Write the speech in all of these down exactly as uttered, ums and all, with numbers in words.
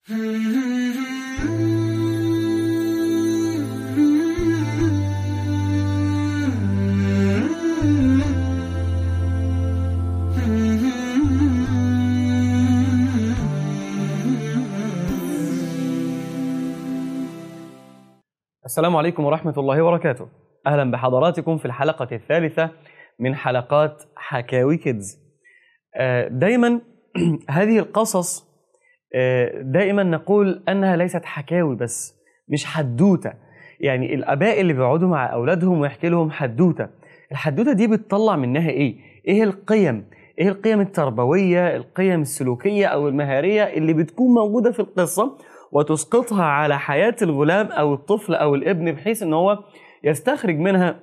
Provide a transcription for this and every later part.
السلام عليكم ورحمة الله وبركاته. أهلا بحضراتكم في الحلقة الثالثة من حلقات حكاوي كيدز. دائما هذه القصص دائما نقول أنها ليست حكاوي بس، مش حدوتة. يعني الآباء اللي بيقعدوا مع أولادهم ويحكي لهم حدوتة، الحدوتة دي بتطلع منها إيه؟ إيه القيم؟ إيه القيم التربوية، القيم السلوكية أو المهارية اللي بتكون موجودة في القصة وتسقطها على حياة الغلام أو الطفل أو الابن، بحيث أنه هو يستخرج منها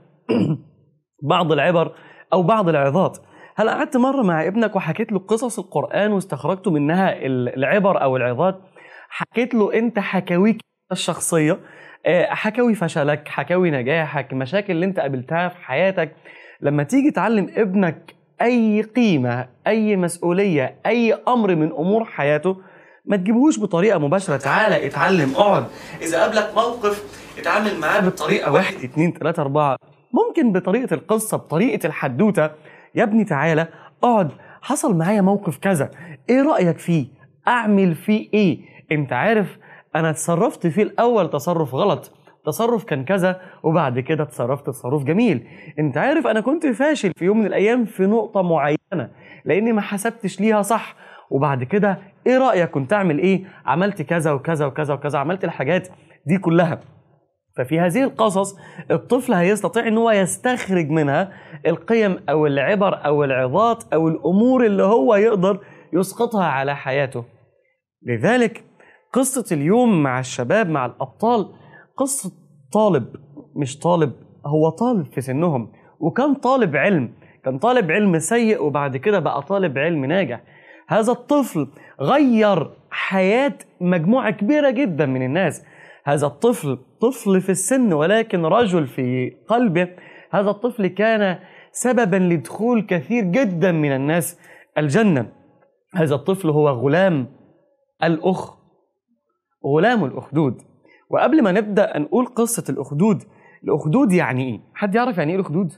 بعض العبر أو بعض العظات. هل قعدت مرة مع ابنك وحكيت له قصص القرآن واستخرجت منها العبر أو العظات؟ حكيت له أنت حكاويك الشخصية، حكاوي فشلك، حكاوي نجاحك، مشاكل اللي أنت قابلتها في حياتك. لما تيجي تعلم ابنك أي قيمة، أي مسؤولية، أي أمر من أمور حياته، ما تجيبهوش بطريقة مباشرة. تعالى اتعلم، اقعد، إذا قابلك موقف اتعامل معاه بطريقة واحد اتنين تلاتة أربعة، ممكن بطريقة القصة، بطريقة الحدوتة. يا ابني تعالى اقعد، حصل معايا موقف كذا، ايه رأيك فيه؟ اعمل فيه ايه؟ انت عارف انا تصرفت فيه الاول تصرف غلط، تصرف كان كذا، وبعد كده تصرفت تصرف جميل. انت عارف انا كنت فاشل في يوم من الايام في نقطة معينة لاني ما حسبتش ليها صح، وبعد كده ايه رأيك كنت اعمل ايه؟ عملت كذا وكذا وكذا وكذا، عملت الحاجات دي كلها. ففي هذه القصص الطفل هيستطيع ان هو يستخرج منها القيم او العبر او العظات او الامور اللي هو يقدر يسقطها على حياته. لذلك قصة اليوم مع الشباب، مع الابطال، قصة طالب، مش طالب، هو طالب في سنهم، وكان طالب علم، كان طالب علم سيء وبعد كده بقى طالب علم ناجح. هذا الطفل غير حياة مجموعة كبيرة جدا من الناس. هذا الطفل طفل في السن ولكن رجل في قلبه. هذا الطفل كان سببا لدخول كثير جدا من الناس الجنة. هذا الطفل هو غلام الأخ، غلام الأخدود. وقبل ما نبدأ نقول قصة الأخدود، الأخدود يعني إيه؟ حد يعرف يعني إيه الأخدود؟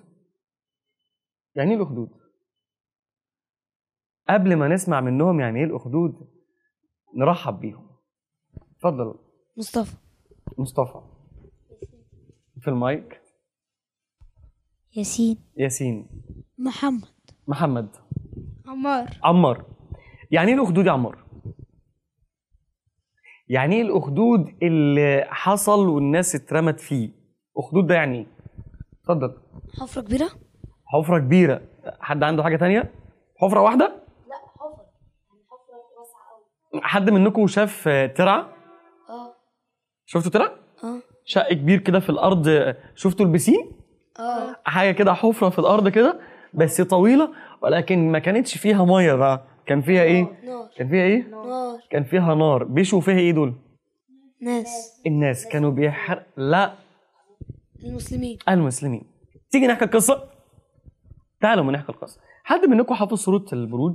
يعني إيه الأخدود؟ قبل ما نسمع منهم يعني إيه الأخدود نرحب بيهم. اتفضل. مصطفى. مصطفى. في المايك. ياسين. ياسين. محمد. محمد. عمار. عمار. يعني ايه الاخدود يا عمار؟ يعني ايه الاخدود اللي حصل والناس اترمت فيه؟ اخدود ده يعني ايه؟ اتفضل. حفرة كبيرة. حفرة كبيرة. حد عنده حاجة تانية؟ حفرة واحدة؟ لا حفرة، يعني حفرة واسعة قوي. حد منكم شاف ترعة؟ اه. شفتوا ترعة؟ اه. شق كبير كده في الارض. شفتوا البسين؟ اه. حاجة كده، حفرة في الارض كده بس طويلة، ولكن ما كانتش فيها مية بقى، كان فيها ايه؟ نار. كان فيها ايه؟ نار. كان فيها نار. بيشوا فيها ايه دول؟ ناس. الناس كانوا بيحرق. لا، المسلمين. المسلمين. تيجي نحكي القصة؟ تعالوا ما نحكي القصة. حد منكم حافظ سورة البروج؟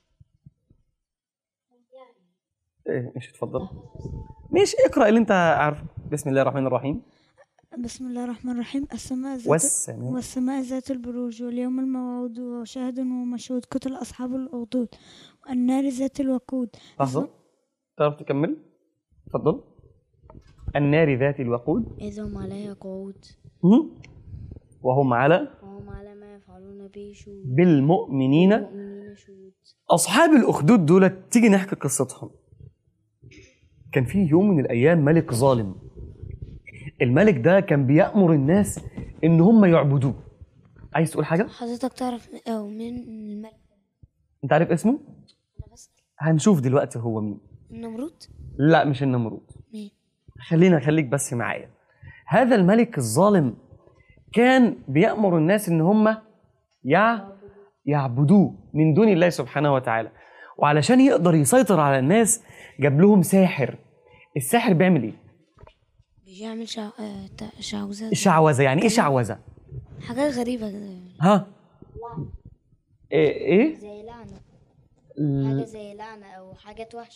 ايه مش اتفضل. ماشي، اقرأ اللي انت عارفه. بسم الله الرحمن الرحيم. بسم الله الرحمن الرحيم. السماء ذات والسماء والسماء ذات البروج واليوم الموعود وشاهد ومشهود قتل أصحاب الأخدود والنار ذات الوقود. لحظة، تعرف تكمل؟ اتفضل. النار ذات الوقود إذا هم عليها قعود وهم على وهم على ما يفعلون به شهود بالمؤمنين شهود. أصحاب الأخدود دول تيجي نحكي قصتهم. كان في يوم من الأيام ملك ظالم. الملك ده كان بيأمر الناس إن هم يعبدوه. عايز تقول حاجة؟ حضرتك تعرف أو مين الملك؟ أنت عارف اسمه؟ أنا بسأل. هنشوف دلوقتي هو مين. النمرود؟ لا مش النمرود. مين؟ خلينا خليك بس معايا. هذا الملك الظالم كان بيأمر الناس إن هم يع... يعبدوه من دون الله سبحانه وتعالى، وعلشان يقدر يسيطر على الناس جاب لهم ساحر. الساحر بيعمل ايه؟ بيعمل شع... آه... تا- شعوذة. الشعوذة. يعني ايه شعوذة؟ حاجات غريبة كده. ها؟ ايه ايه؟ زي لعنة. ل- حاجة زي لعنة أو حاجات وحشة.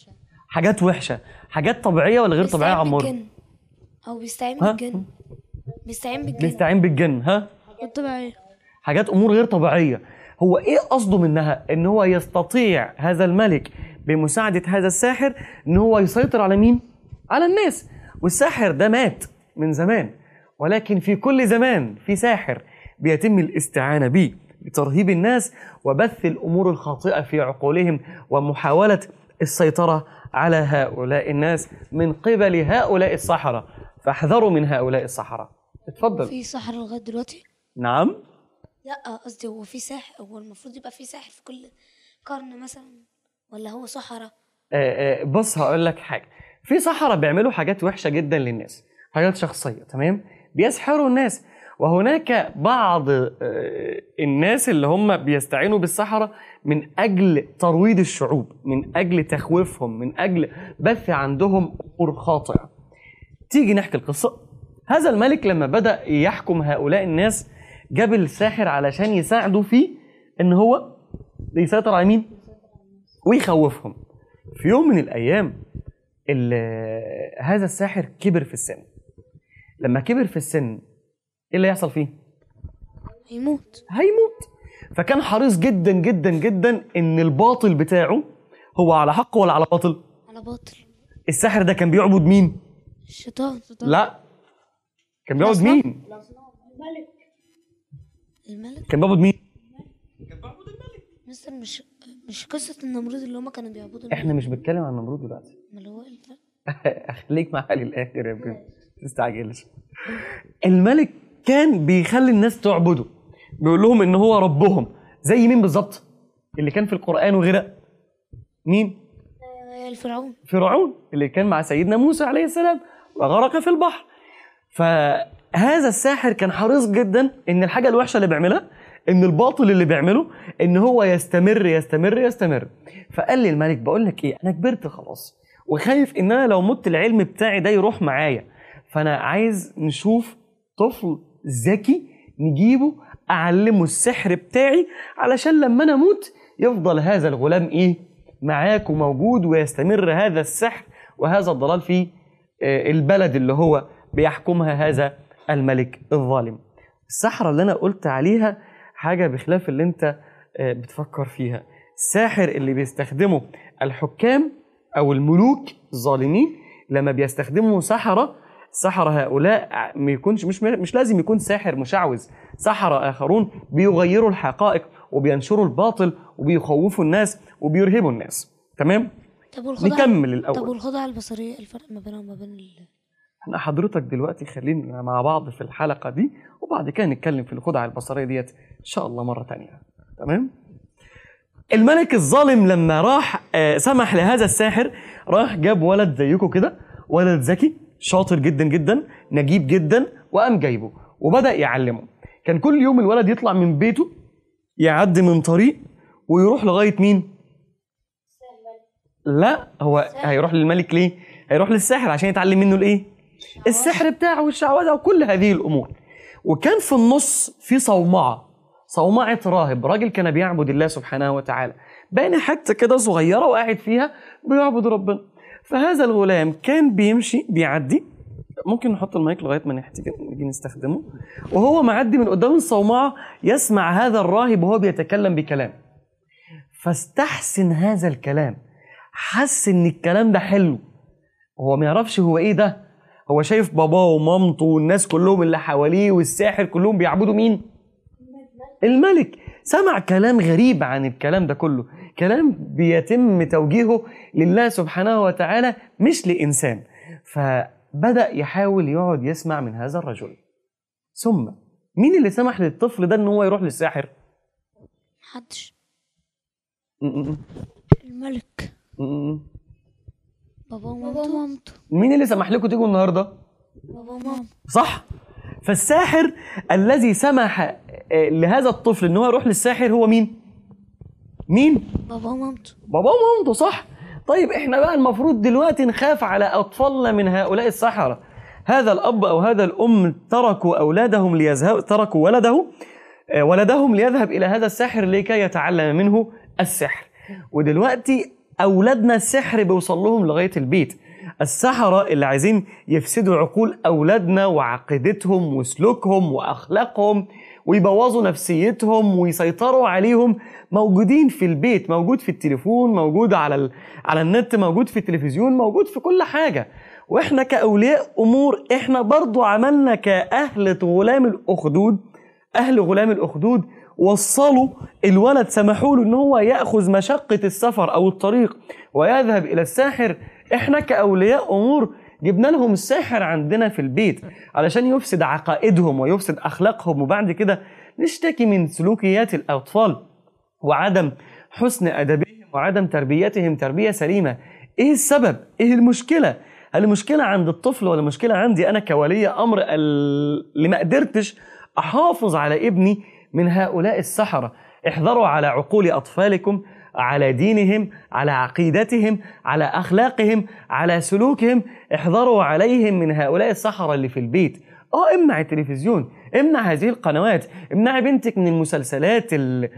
حاجات وحشه، حاجات طبيعيه ولا غير طبيعيه يا عمور؟ بالجن. او بيستعين ها؟ بالجن. بيستعين بالجن. بيستعين بالجن. ها؟ الطبيعية. حاجات امور غير طبيعيه. هو ايه قصده منها؟ ان هو يستطيع هذا الملك بمساعده هذا الساحر ان هو يسيطر على مين؟ على الناس. والساحر ده مات من زمان، ولكن في كل زمان في ساحر بيتم الاستعانه به لترهيب الناس وبث الامور الخاطئه في عقولهم ومحاوله السيطره على هؤلاء الناس من قبل هؤلاء السحرة. فاحذروا من هؤلاء السحرة. اتفضل. في سحر لغايه دلوقتي؟ نعم. لا قصدي هو في ساحر، هو المفروض يبقى في ساحر في كل قرن مثلا، ولا هو سحرة؟ آه آه بص هقول لك حاجة. في سحرة بيعملوا حاجات وحشة جدا للناس، حاجات شخصية، تمام؟ بيسحروا الناس. وهناك بعض آه الناس اللي هم بيستعينوا بالسحرة من أجل ترويض الشعوب، من أجل تخويفهم، من أجل بث عندهم أمور خاطئة. تيجي نحكي القصة. هذا الملك لما بدأ يحكم هؤلاء الناس جاب الساحر علشان يساعده في إن هو يسيطر على مين؟ ويخوفهم. في يوم من الأيام هذا الساحر كبر في السن. لما كبر في السن إيه اللي يحصل فيه؟ هيموت. هيموت. فكان حريص جدا جدا جدا إن الباطل بتاعه هو على حق ولا على باطل؟ على باطل. الساحر ده كان بيعبد مين؟ الشيطان. لا، كان بيعبد مين؟ الملك. الملك كان بيعبد مين؟ مستر مش مش قصة النمرود اللي هما كانوا بيعبدوا الملك. احنا مش بنتكلم عن النمرود دلوقتي. امال هو ايه ده؟ خليك معايا للاخر يا ابني، ما تستعجلش. الملك كان بيخلي الناس تعبده، بيقول لهم ان هو ربهم. زي مين بالظبط؟ اللي كان في القرآن وغرق. مين؟ آه الفرعون. فرعون اللي كان مع سيدنا موسى عليه السلام وغرق في البحر. فهذا الساحر كان حريص جدا ان الحاجة الوحشة اللي بيعملها، ان الباطل اللي بيعمله، ان هو يستمر يستمر يستمر. فقال لي الملك بقول لك ايه، انا كبرت خلاص وخايف ان انا لو مت العلم بتاعي ده يروح معايا، فانا عايز نشوف طفل ذكي نجيبه اعلمه السحر بتاعي علشان لما انا اموت يفضل هذا الغلام ايه معاك وموجود، ويستمر هذا السحر وهذا الضلال في البلد اللي هو بيحكمها هذا الملك الظالم. السحرة اللي انا قلت عليها حاجة بخلاف اللي انت بتفكر فيها. الساحر اللي بيستخدمه الحكام او الملوك الظالمين لما بيستخدموا سحرة، سحرة هؤلاء ما يكونش مش مش لازم يكون ساحر مشعوذ. سحرة اخرون بيغيروا الحقائق وبينشروا الباطل وبيخوفوا الناس وبيرهبوا الناس. تمام؟ طب والخدعة نكمل الاول. طب والخدعة البصرية الفرق ما بينها وما بين ال... احنا حضرتك دلوقتي خلينا مع بعض في الحلقة دي، وبعد كده نتكلم في الخدعة البصرية ديت ان شاء الله مرة تانية. تمام؟ الملك الظالم لما راح آه سمح لهذا الساحر، راح جاب ولد زيكم كده، ولد ذكي شاطر جدا جدا نجيب جدا، وقام جايبه وبدأ يعلمه. كان كل يوم الولد يطلع من بيته يعدي من طريق ويروح لغاية مين؟ لا، هو هيروح للملك ليه؟ هيروح للساحر عشان يتعلم منه الايه؟ السحر بتاعه والشعوذة وكل هذه الأمور. وكان في النص في صومعة، صومعة راهب، راجل كان بيعبد الله سبحانه وتعالى، بين حتة كده صغيرة وقاعد فيها بيعبد ربنا. فهذا الغلام كان بيمشي بيعدي، ممكن نحط المايك لغاية ما نحتاج نيجي نستخدمه، وهو معدي من قدام الصومعة يسمع هذا الراهب وهو بيتكلم بكلام، فاستحسن هذا الكلام، حس ان الكلام ده حلو. هو ما يعرفش هو ايه ده، هو شايف باباه ومامته والناس كلهم اللي حواليه والساحر كلهم بيعبدوا مين؟ الملك. سمع كلام غريب عن الكلام ده كله، كلام بيتم توجيهه لله سبحانه وتعالى مش لإنسان. فبدأ يحاول يقعد يسمع من هذا الرجل. ثم مين اللي سمح للطفل ده ان هو يروح للساحر؟ محدش. الملك. بابا ومامته. مين اللي سمح لكم تيجوا النهارده؟ بابا وماما. صح. فالساحر الذي سمح لهذا الطفل ان هو يروح للساحر هو مين؟ مين؟ بابا ومامته. بابا ومامته، صح. طيب احنا بقى المفروض دلوقتي نخاف على اطفالنا من هؤلاء السحرة. هذا الاب او هذا الام تركوا اولادهم ليذهبوا، تركوا ولده ولدهم ليذهب الى هذا الساحر لكي يتعلم منه السحر. ودلوقتي أولادنا السحر بيوصل لهم لغاية البيت. السحرة اللي عايزين يفسدوا عقول أولادنا وعقيدتهم وسلوكهم وأخلاقهم ويبوظوا نفسيتهم ويسيطروا عليهم موجودين في البيت، موجود في التليفون، موجود على ال... على النت، موجود في التلفزيون، موجود في كل حاجة. واحنا كأولياء أمور احنا برضو عملنا كأهل غلام الأخدود، أهل غلام الأخدود وصلوا الولد، سمحوا له ان هو يأخذ مشقة السفر أو الطريق ويذهب إلى الساحر. احنا كأولياء أمور جبنا لهم الساحر عندنا في البيت علشان يفسد عقائدهم ويفسد أخلاقهم، وبعد كده نشتكي من سلوكيات الأطفال وعدم حسن أدبهم وعدم تربيتهم تربية سليمة. إيه السبب؟ إيه المشكلة؟ هل المشكلة عند الطفل ولا المشكلة عندي أنا كولي أمر اللي ما قدرتش أحافظ على ابني من هؤلاء السحرة؟ احذروا على عقول أطفالكم، على دينهم، على عقيدتهم، على أخلاقهم، على سلوكهم. احذروا عليهم من هؤلاء السحرة اللي في البيت. اه امنع التلفزيون، امنع هذه القنوات، امنع بنتك من المسلسلات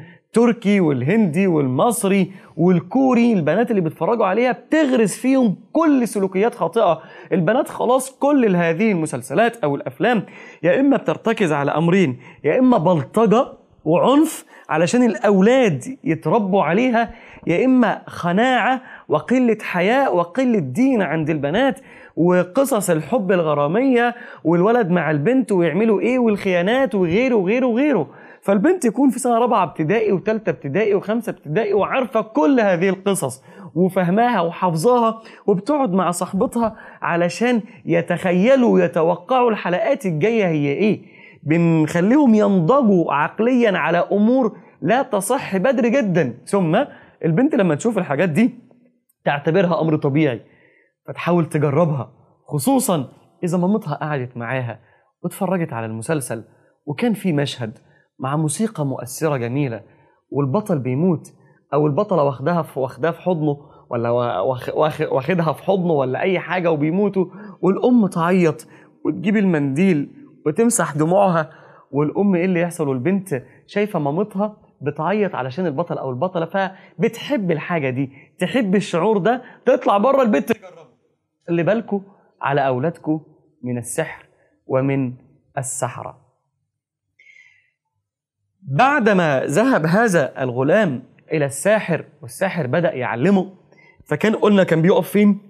التركي والهندي والمصري والكوري. البنات اللي بيتفرجوا عليها بتغرس فيهم كل سلوكيات خاطئة. البنات خلاص كل هذه المسلسلات أو الأفلام يا إما بترتكز على أمرين، يا إما بلطجة وعنف علشان الأولاد يتربوا عليها، يا إما خناعة وقلة حياء وقلة دين عند البنات وقصص الحب الغرامية والولد مع البنت ويعملوا إيه والخيانات وغيره وغيره وغيره. فالبنت يكون في سنة رابعة ابتدائي وثالثة ابتدائي وخمسة ابتدائي وعارفة كل هذه القصص وفهماها وحافظاها، وبتقعد مع صاحبتها علشان يتخيلوا ويتوقعوا الحلقات الجاية هي إيه. بنخليهم ينضجوا عقليا على أمور لا تصح بدري جدا، ثم البنت لما تشوف الحاجات دي تعتبرها أمر طبيعي فتحاول تجربها، خصوصا إذا مامتها قعدت معاها واتفرجت على المسلسل وكان في مشهد مع موسيقى مؤثرة جميلة والبطل بيموت أو البطلة واخدها في واخدها في حضنه ولا واخدها في حضنه ولا أي حاجة وبيموتوا، والأم تعيط وتجيب المنديل وتمسح دموعها. والأم إيه اللي يحصل؟ والبنت شايفة مامتها بتعيط علشان البطل أو البطلة فبتحب الحاجة دي، تحب الشعور ده، تطلع بره البيت تجربه. اللي بالكم على أولادكم من السحر ومن السحرة. بعدما ذهب هذا الغلام إلى الساحر والساحر بدأ يعلمه، فكان قلنا كان بيقف فين؟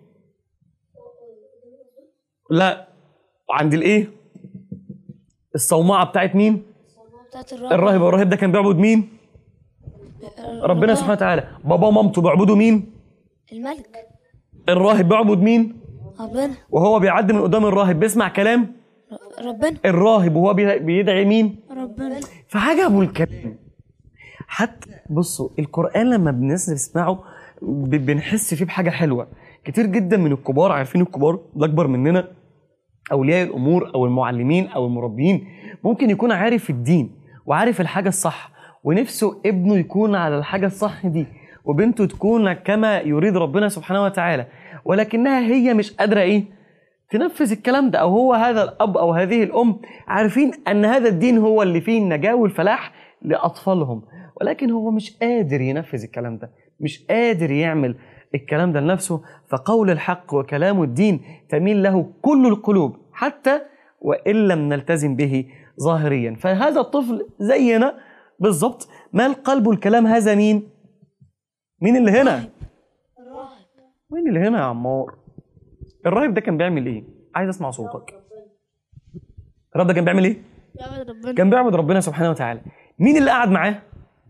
لا، عند الإيه؟ الصومعة بتاعت مين؟ بتاعت الراهب. الراهب. والراهب ده كان بيعبد مين؟ ربنا سبحانه وتعالى. بابا ومامته بيعبدوا مين؟ الملك. الراهب بيعبد مين؟ ربنا. وهو بيعدي من قدام الراهب بيسمع كلام ربنا. الراهب وهو بيدعي مين؟ ربنا. فعجبوا الكلام. حتى بصوا القرآن لما الناس بنسمعه بنحس فيه بحاجة حلوة. كتير جدا من الكبار، عارفين الكبار الأكبر مننا، أولياء الأمور أو المعلمين أو المربيين، ممكن يكون عارف الدين وعارف الحاجة الصح ونفسه ابنه يكون على الحاجة الصح دي وبنته تكون كما يريد ربنا سبحانه وتعالى، ولكنها هي مش قادرة إيه؟ تنفذ الكلام ده. أو هو هذا الأب أو هذه الأم عارفين أن هذا الدين هو اللي فيه النجاة والفلاح لأطفالهم، ولكن هو مش قادر ينفذ الكلام ده، مش قادر يعمل الكلام ده لنفسه. فقول الحق وكلام الدين تميل له كل القلوب حتى وإن لم نلتزم به ظاهريا. فهذا الطفل زينا بالضبط، مال قلبه الكلام. هذا مين؟ مين اللي هنا؟ الراهب. مين اللي هنا يا عمار؟ الراهب ده كان بيعمل ايه؟ عايز اسمع صوتك. الراهب ده كان بيعمل ايه؟ بيعبد ربنا. كان بيعبد ربنا سبحانه وتعالى. مين اللي قعد معاه؟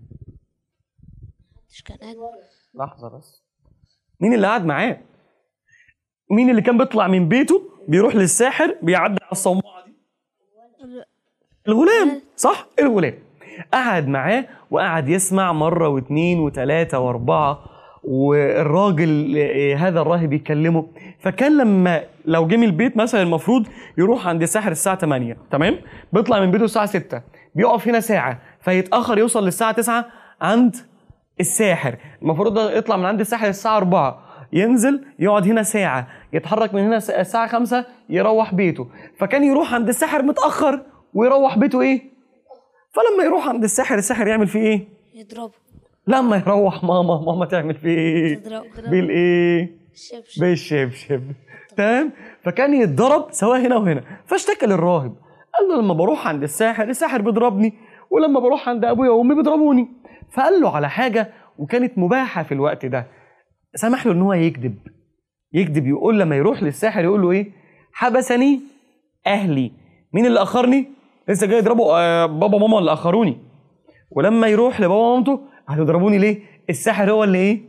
مش كان قاعد. لحظة بس. مين اللي قعد معاه؟ مين اللي كان بيطلع من بيته بيروح للساحر بيعدي على الصومعة دي؟ الغلام، صح؟ الغلام قعد معاه وقعد يسمع مرة واثنين وثلاثة واربعة، والراجل هذا الراهب يكلمه. فكان لما لو جه من البيت مثلا المفروض يروح عند الساحر الساعة ثمانية، تمام؟ بيطلع من بيته الساعة ستة، بيقف هنا ساعة فيتأخر يوصل للساعة تسعة عند الساحر. المفروض يطلع من عند الساحر الساعة أربعة، ينزل يقعد هنا ساعة، يتحرك من هنا الساعة خمسة يروح بيته. فكان يروح عند الساحر متأخر ويروح بيته ايه؟ فلما يروح عند الساحر الساحر يعمل فيه ايه؟ يضربه. لما يروح ماما ماما تعمل فيه ايه؟ تضرب بالايه؟ الشبشب. بالشبشب. تمام. فكان يتضرب سواء هنا وهنا. فاشتكى للراهب قال له لما بروح عند الساحر الساحر بيضربني، ولما بروح عند ابويا وامي بيضربوني. فقال له على حاجه وكانت مباحه في الوقت ده، سمح له ان هو يكذب. يكذب يقول لما يروح للساحر يقول له ايه؟ حبسني اهلي. مين اللي اخرني؟ لسه جاي يضربه آه بابا ماما اللي اخروني. ولما يروح لبابا ومامته هتضربوني ليه؟ الساحر هو اللي ايه؟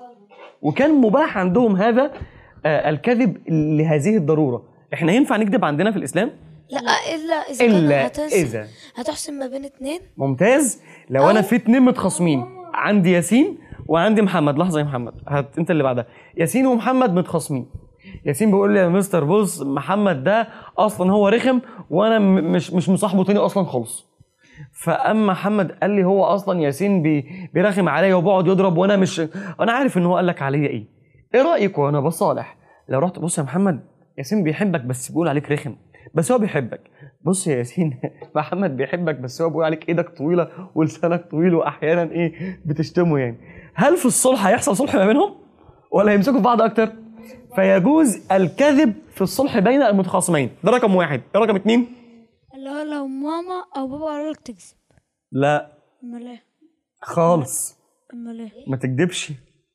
وكان مباح عندهم هذا آه الكذب لهذه الضروره. احنا ينفع نكذب عندنا في الاسلام؟ لا الا اذا إلا كان هتحسن إذا. هتحسن ما بين اتنين. ممتاز. لو انا في اتنين متخاصمين، عندي ياسين وعندي محمد. لحظه يا محمد، هات انت اللي بعدها. ياسين ومحمد متخاصمين. ياسين بيقول لي يا مستر بص محمد ده اصلا هو رخم وانا م- مش مش مصاحبه تاني اصلا خالص. فاما محمد قال لي هو اصلا ياسين بي بيرخم عليا وبقعد يضرب وانا مش انا عارف ان هو قال لك عليا ايه. ايه رايك وانا بصالح لو رحت بص يا محمد ياسين بيحبك بس بيقول عليك رخم، بس هو بيحبك. بص يا ياسين محمد بيحبك بس هو بيقول عليك ايدك طويله ولسانك طويل واحيانا ايه بتشتمه يعني. هل في الصلح هيحصل صلح ما بينهم ولا هيمسكوا في بعض اكتر؟ فيجوز الكذب في الصلح بين المتخاصمين. ده رقم واحد. ده رقم اتنين، اللي هو لو ماما او بابا قالوا لك تكذب. لا امال ايه؟ خالص امال ايه؟ ما تكذبش.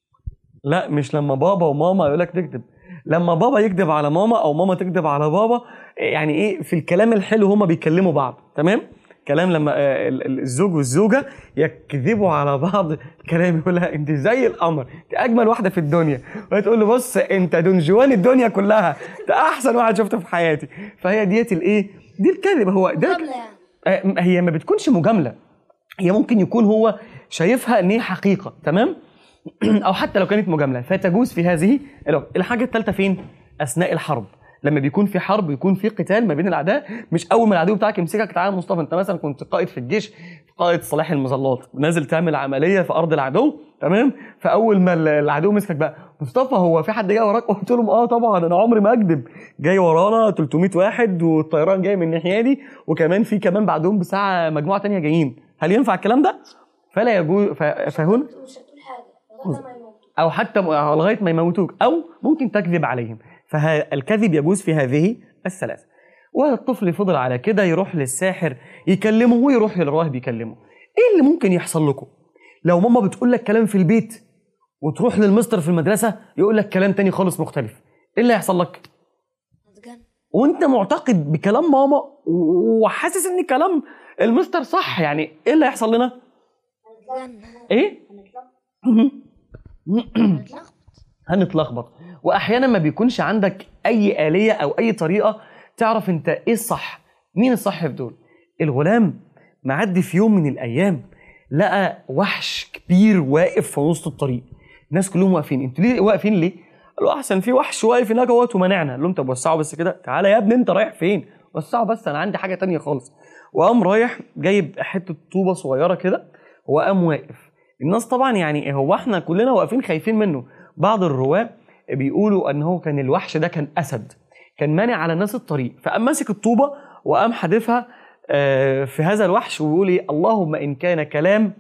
لا مش لما بابا وماما يقول لك تكذب، لما بابا يكذب على ماما او ماما تكذب على بابا. يعني ايه في الكلام الحلو هما بيكلموا بعض. تمام. كلام لما آه، ال- ال- الزوج والزوجه يكذبوا على بعض كلام، يقول لها انت زي القمر، انت اجمل واحده في الدنيا، وهي تقول له بص انت دونجوان الدنيا كلها، انت احسن واحد شفته في حياتي. فهي ديت الايه؟ دي الكذب. هو ده مجاملة يعني. آه، هي ما بتكونش مجامله، هي ممكن يكون هو شايفها ان هي حقيقه. تمام. او حتى لو كانت مجامله فتجوز في هذه الوقت. الحاجه الثالثه فين؟ اثناء الحرب. لما بيكون في حرب يكون في قتال ما بين الاعداء، مش اول ما العدو بتاعك يمسكك تعالى مصطفى انت مثلا كنت قائد في الجيش، قائد صلاح المظلات، نازل تعمل عمليه في ارض العدو. تمام. فاول ما العدو مسكك بقى مصطفى هو في حد جاي وراك؟ قلت لهم اه طبعا انا عمري ما اكذب، جاي ورانا ثلاثمية واحد والطيران جاي من الناحيه دي وكمان في كمان بعدهم بساعه مجموعه ثانيه جايين. هل ينفع الكلام ده؟ فلا يجوز. ف- فهنا مش هتقول حاجه لغايه ما يموت. او حتى م- لغايه ما يموتوك، او ممكن تكذب عليهم. فالكذب يجوز في هذه الثلاثه. والطفل فضل على كده يروح للساحر يكلمه ويروح للراهب يكلمه. ايه اللي ممكن يحصل لكم لو ماما بتقول لك كلام في البيت وتروح للمستر في المدرسه يقول لك كلام تاني خالص مختلف؟ ايه اللي هيحصل لك هتجن. وانت معتقد بكلام ماما و- وحاسس ان كلام المستر صح؟ يعني ايه اللي هيحصل لنا؟ هتجن. ايه هتلخبط. هنتلخبط. واحيانا ما بيكونش عندك اي آلية او اي طريقة تعرف انت ايه الصح، مين الصح في دول. الغلام معدي في يوم من الايام لقى وحش كبير واقف في وسط الطريق. الناس كلهم واقفين. انتوا ليه واقفين ليه؟ قالوا احسن في وحش واقف هناك اهوت ومنعنا. قال له انت بوسعه بس كده؟ تعالى يا ابني انت رايح فين؟ وسعه بس انا عندي حاجة تانية خالص. وقام رايح جايب حتة طوبة صغيرة كده وقام واقف. الناس طبعا يعني هو احنا كلنا واقفين خايفين منه. بعض الرواة بيقولوا ان هو كان الوحش ده كان اسد، كان مانع على الناس الطريق، فقام ماسك الطوبه وقام حادفها آه، في هذا الوحش ويقول ايه؟ اللهم ان كان كلام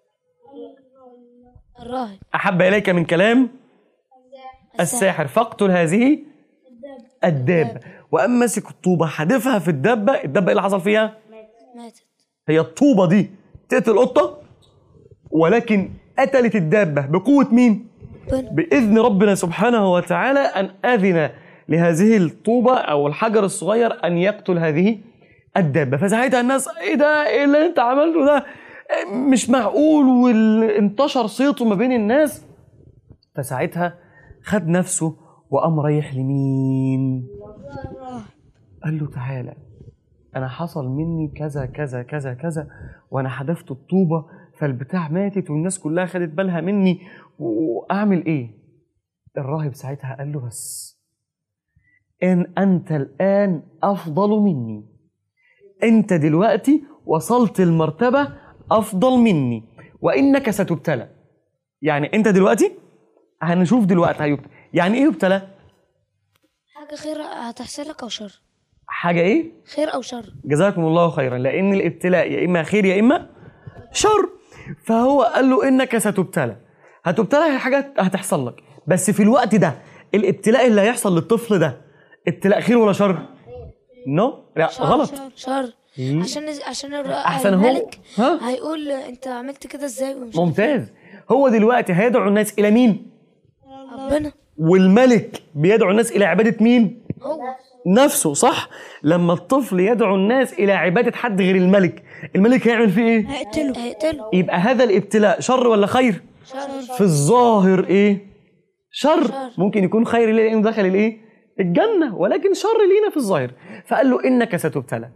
الراهب احب اليك من كلام الساحر فاقتل هذه الدابه. وقام ماسك الطوبه حادفها في الدابه. الدابه ايه اللي حصل فيها؟ ماتت. هي الطوبه دي تقتل قطه، ولكن قتلت الدابه بقوه مين؟ بإذن ربنا سبحانه وتعالى أن أذن لهذه الطوبة أو الحجر الصغير أن يقتل هذه الدابة. فساعتها الناس إيه ده؟ إيه اللي أنت عملته ده؟ مش معقول. وانتشر صيته ما بين الناس. فساعتها خد نفسه وقام رايح لمين؟ قال له تعالى أنا حصل مني كذا كذا كذا كذا وأنا حدفت الطوبة فالبتاع ماتت والناس كلها خدت بالها مني واعمل ايه؟ الراهب ساعتها قال له بس ان انت الان افضل مني، انت دلوقتي وصلت المرتبة افضل مني وانك ستبتلى. يعني انت دلوقتي هنشوف دلوقتي هيبتلى. يعني ايه يبتلى؟ حاجه خير هتحصل لك او شر. حاجة ايه؟ خير او شر. جزاكم الله خيرا. لان الابتلاء يا اما خير يا اما شر. فهو قال له انك ستبتلى، هتبتلى، هي حاجه هتحصل لك، بس في الوقت ده الابتلاء اللي هيحصل للطفل ده ابتلاء خير ولا شر؟ نو no. لا شر غلط. شر, شر. عشان عشان أحسن هو- الملك ها؟ هيقول انت عملت كده ازاي ومش ممتاز. هو دلوقتي هيدعو الناس الى مين؟ ربنا والملك بيدعو الناس الى عباده مين؟ هو نفسه، صح؟ لما الطفل يدعو الناس الى عباده حد غير الملك، الملك هيعمل فيه ايه؟ هقتله. هيقتله. يبقى هذا الابتلاء شر ولا خير؟ شر في الظاهر ايه؟ شر. شر. ممكن يكون خير ليه لانه دخل الايه؟ الجنه، ولكن شر لينا في الظاهر. فقال له انك ستبتلى،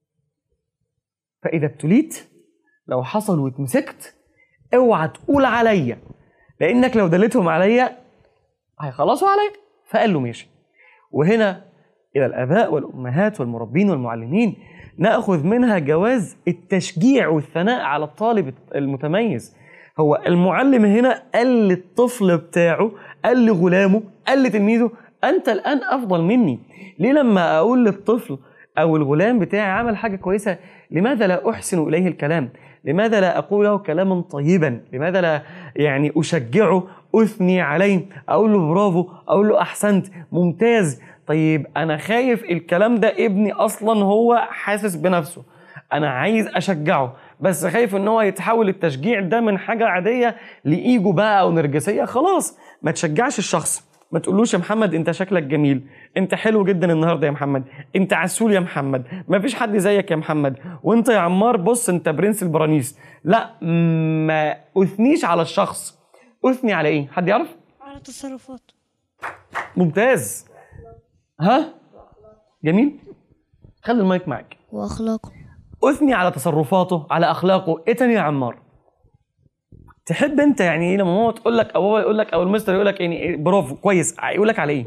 فاذا ابتليت لو حصل واتمسكت اوعى تقول عليا، لانك لو دلتهم عليا هيخلصوا عليا. فقال له ماشي. وهنا الى الاباء والامهات والمربين والمعلمين ناخذ منها جواز التشجيع والثناء على الطالب المتميز. هو المعلم هنا قال للطفل بتاعه، قال لغلامه، قال لتلميذه انت الان افضل مني. ليه لما اقول للطفل او الغلام بتاعي عمل حاجه كويسه لماذا لا احسن اليه الكلام؟ لماذا لا اقول له كلاما طيبا؟ لماذا لا يعني اشجعه، اثني عليه، اقول له برافو، اقول له احسنت، ممتاز. طيب انا خايف الكلام ده ابني اصلا هو حاسس بنفسه، انا عايز اشجعه بس خايف ان هو يتحول التشجيع ده من حاجه عاديه لايجو بقى او نرجسيه. خلاص ما تشجعش الشخص، ما تقولوش يا محمد انت شكلك جميل، انت حلو جدا النهارده يا محمد، انت عسول يا محمد، ما فيش حد زيك يا محمد، وانت يا عمار بص انت برنس البرانيس. لا، ما اثنيش على الشخص. اثني على ايه؟ حد يعرف؟ على تصرفاته. ممتاز. ها جميل. خلي المايك معاك. واخلاقه. اثني على تصرفاته، على اخلاقه. ايه تاني يا عمار؟ تحب انت يعني ايه لما ماما تقول لك او بابا يقول لك او المستر يقول لك يعني إيه برافو كويس، يقول لك على ايه؟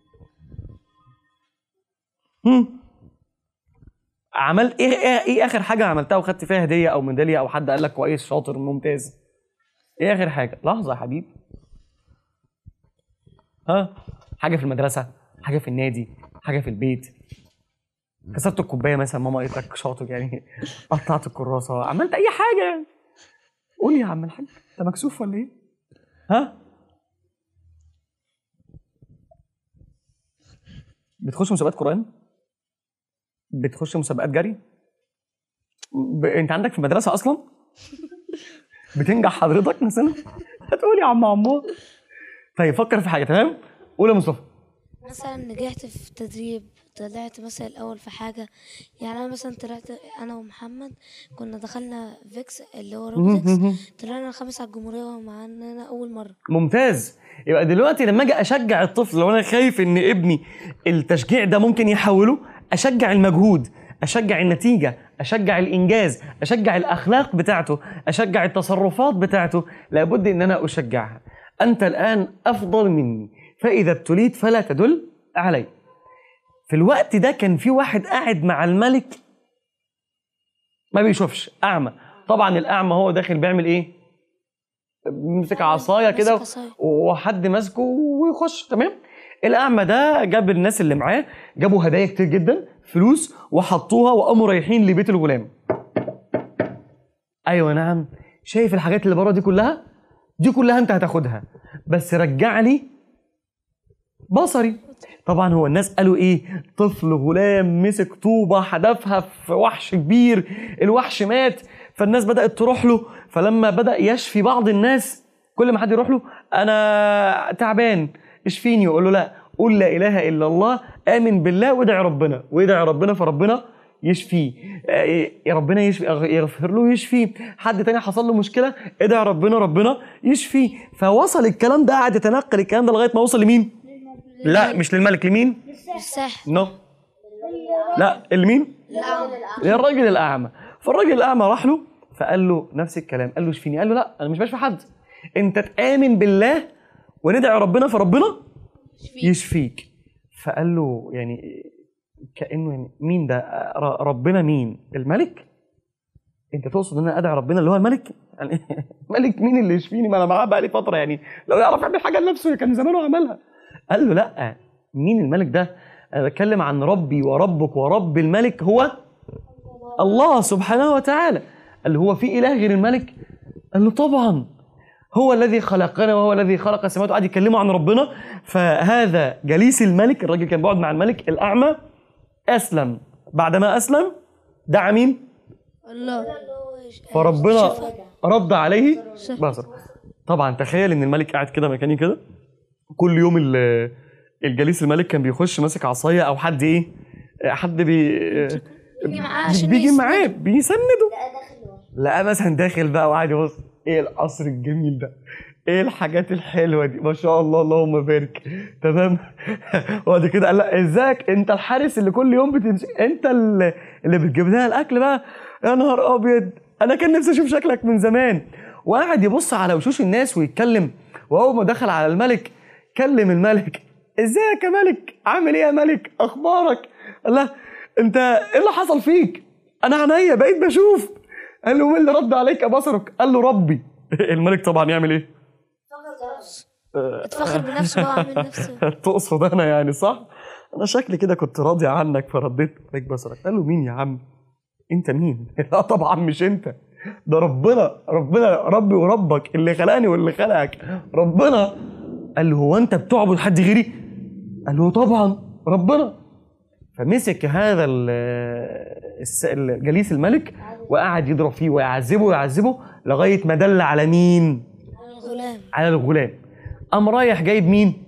هم عملت ايه؟ ايه, إيه اخر حاجه عملتها وخدت فيها هديه او ميداليه او حد قال لك كويس شاطر ممتاز؟ ايه اخر حاجه؟ لحظه يا حبيبي. ها حاجه في المدرسه، حاجه في النادي، حاجه في البيت، كسرت الكوبايه مثلا ماما قالت لك شاطر يعني، قطعت الكراسه، عملت اي حاجه يعني. قول يا عم الحاج انت مكسوف ولا ايه؟ ها بتخش مسابقات قرآن؟ بتخش مسابقات جري؟ ب... انت عندك في المدرسه اصلا؟ بتنجح حضرتك مثلا؟ هتقول يا عم عمار. طيب فكر في حاجه. تمام قول يا مصطفى. مثلا نجحت في تدريب، طلعت مثلا الاول في حاجه، يعني انا مثلا طلعت انا ومحمد كنا دخلنا فيكس اللي هو روبلكس، طلعنا الخامس على الجمهوريه معانا اول مره. ممتاز. يبقى دلوقتي لما اجي اشجع الطفل، لو انا خايف ان ابني التشجيع ده ممكن يحوله، اشجع المجهود، اشجع النتيجه، اشجع الانجاز، اشجع الاخلاق بتاعته، اشجع التصرفات بتاعته. لابد ان انا اشجعها. انت الان افضل مني، فاذا ابتليت فلا تدل علي. في الوقت ده كان في واحد قاعد مع الملك ما بيشوفش، اعمى. طبعا الاعمى هو داخل بيعمل ايه؟ بيمسك عصايه كده وحد ماسكه ويخش. تمام. الاعمى ده جاب الناس اللي معاه، جابوا هدايا كتير جدا، فلوس، وحطوها وقاموا رايحين لبيت الغلام. ايوه نعم، شايف الحاجات اللي بره دي كلها؟ دي كلها انت هتاخدها، بس رجع لي بصري. طبعا هو الناس قالوا ايه؟ طفل غلام مسك طوبه حدفها في وحش كبير، الوحش مات. فالناس بدات تروح له، فلما بدا يشفي بعض الناس، كل ما حد يروح له انا تعبان اشفيني، يقول له لا، قول لا اله الا الله، امن بالله وادعي ربنا، وادعي ربنا فربنا يشفيه. يا ربنا يشفي، يغفر له يشفيه. حد تاني حصل له مشكله، ادعي ربنا ربنا يشفيه. فوصل الكلام ده، قعد يتنقل الكلام ده لغايه ما وصل لمين؟ لا مش للملك، لمين؟ الساحر. نو no. لا لمين؟ للراجل الاعمى. فالراجل الاعمى راح له فقال له نفس الكلام، قال له اشفيني. قال له لا انا مش بشفي حد، انت تآمن بالله وندعي ربنا فربنا يشفيك. فقال له يعني كأنه يعني مين ده؟ ربنا مين؟ الملك؟ انت تقصد ان انا ادعي ربنا اللي هو الملك؟ يعني ملك مين اللي يشفيني؟ ما انا معاه بقى لي فتره، يعني لو يعرف يعمل حاجه لنفسه كان زمانه عملها. قال له لا، مين الملك ده؟ انا بتكلم عن ربي وربك ورب الملك هو الله سبحانه وتعالى. قال له هو في اله غير الملك؟ قال له طبعا هو الذي خلقنا وهو الذي خلق السماوات. وقعد يكلموا عن ربنا. فهذا جليس الملك، الراجل كان بيقعد مع الملك الأعمى، أسلم. بعدما أسلم دعا مين؟ الله. فربنا رد عليه بصر. طبعا تخيل ان الملك قاعد كده مكاني كده، كل يوم الجليس الملك كان بيخش ماسك عصايه او حد ايه، حد بي بيجي معاه عشان بيجي معاه بيسنده. لا مثلا داخل بقى وقاعد يبص، ايه القصر الجميل ده، ايه الحاجات الحلوه دي، ما شاء الله اللهم بارك. تمام. وبعد كده قال لا ازيك انت الحارس اللي كل يوم بتمشي، انت اللي, اللي بتجيب لنا الاكل بقى، يا نهار ابيض انا كان نفسي اشوف شكلك من زمان. وقعد يبص على وشوش الناس ويتكلم. واول ما دخل على الملك كلم الملك، ازيك يا ملك، عامل ايه يا ملك، اخبارك؟ قال له انت ايه اللي حصل فيك؟ انا عينيا بقيت بشوف. قال له مين اللي رد عليك يا بصرك؟ قال له ربي. الملك طبعا يعمل ايه؟ اتفخر بنفسه بقى وعمل نفسه. تقصد انا يعني صح؟ انا شكلي كده كنت راضي عنك فرديت عليك بصرك. قال له مين يا عم؟ انت مين؟ لا طبعا مش انت، ده ربنا، ربنا ربي وربك اللي خلقني واللي خلقك ربنا. قال له هو انت بتعبد حد غيري؟ قال له طبعا ربنا. فمسك هذا جليس الملك وقعد يضرب فيه ويعذبه ويعذبه لغايه ما دل على مين؟ الغلام. على الغلام. قام رايح جايب مين؟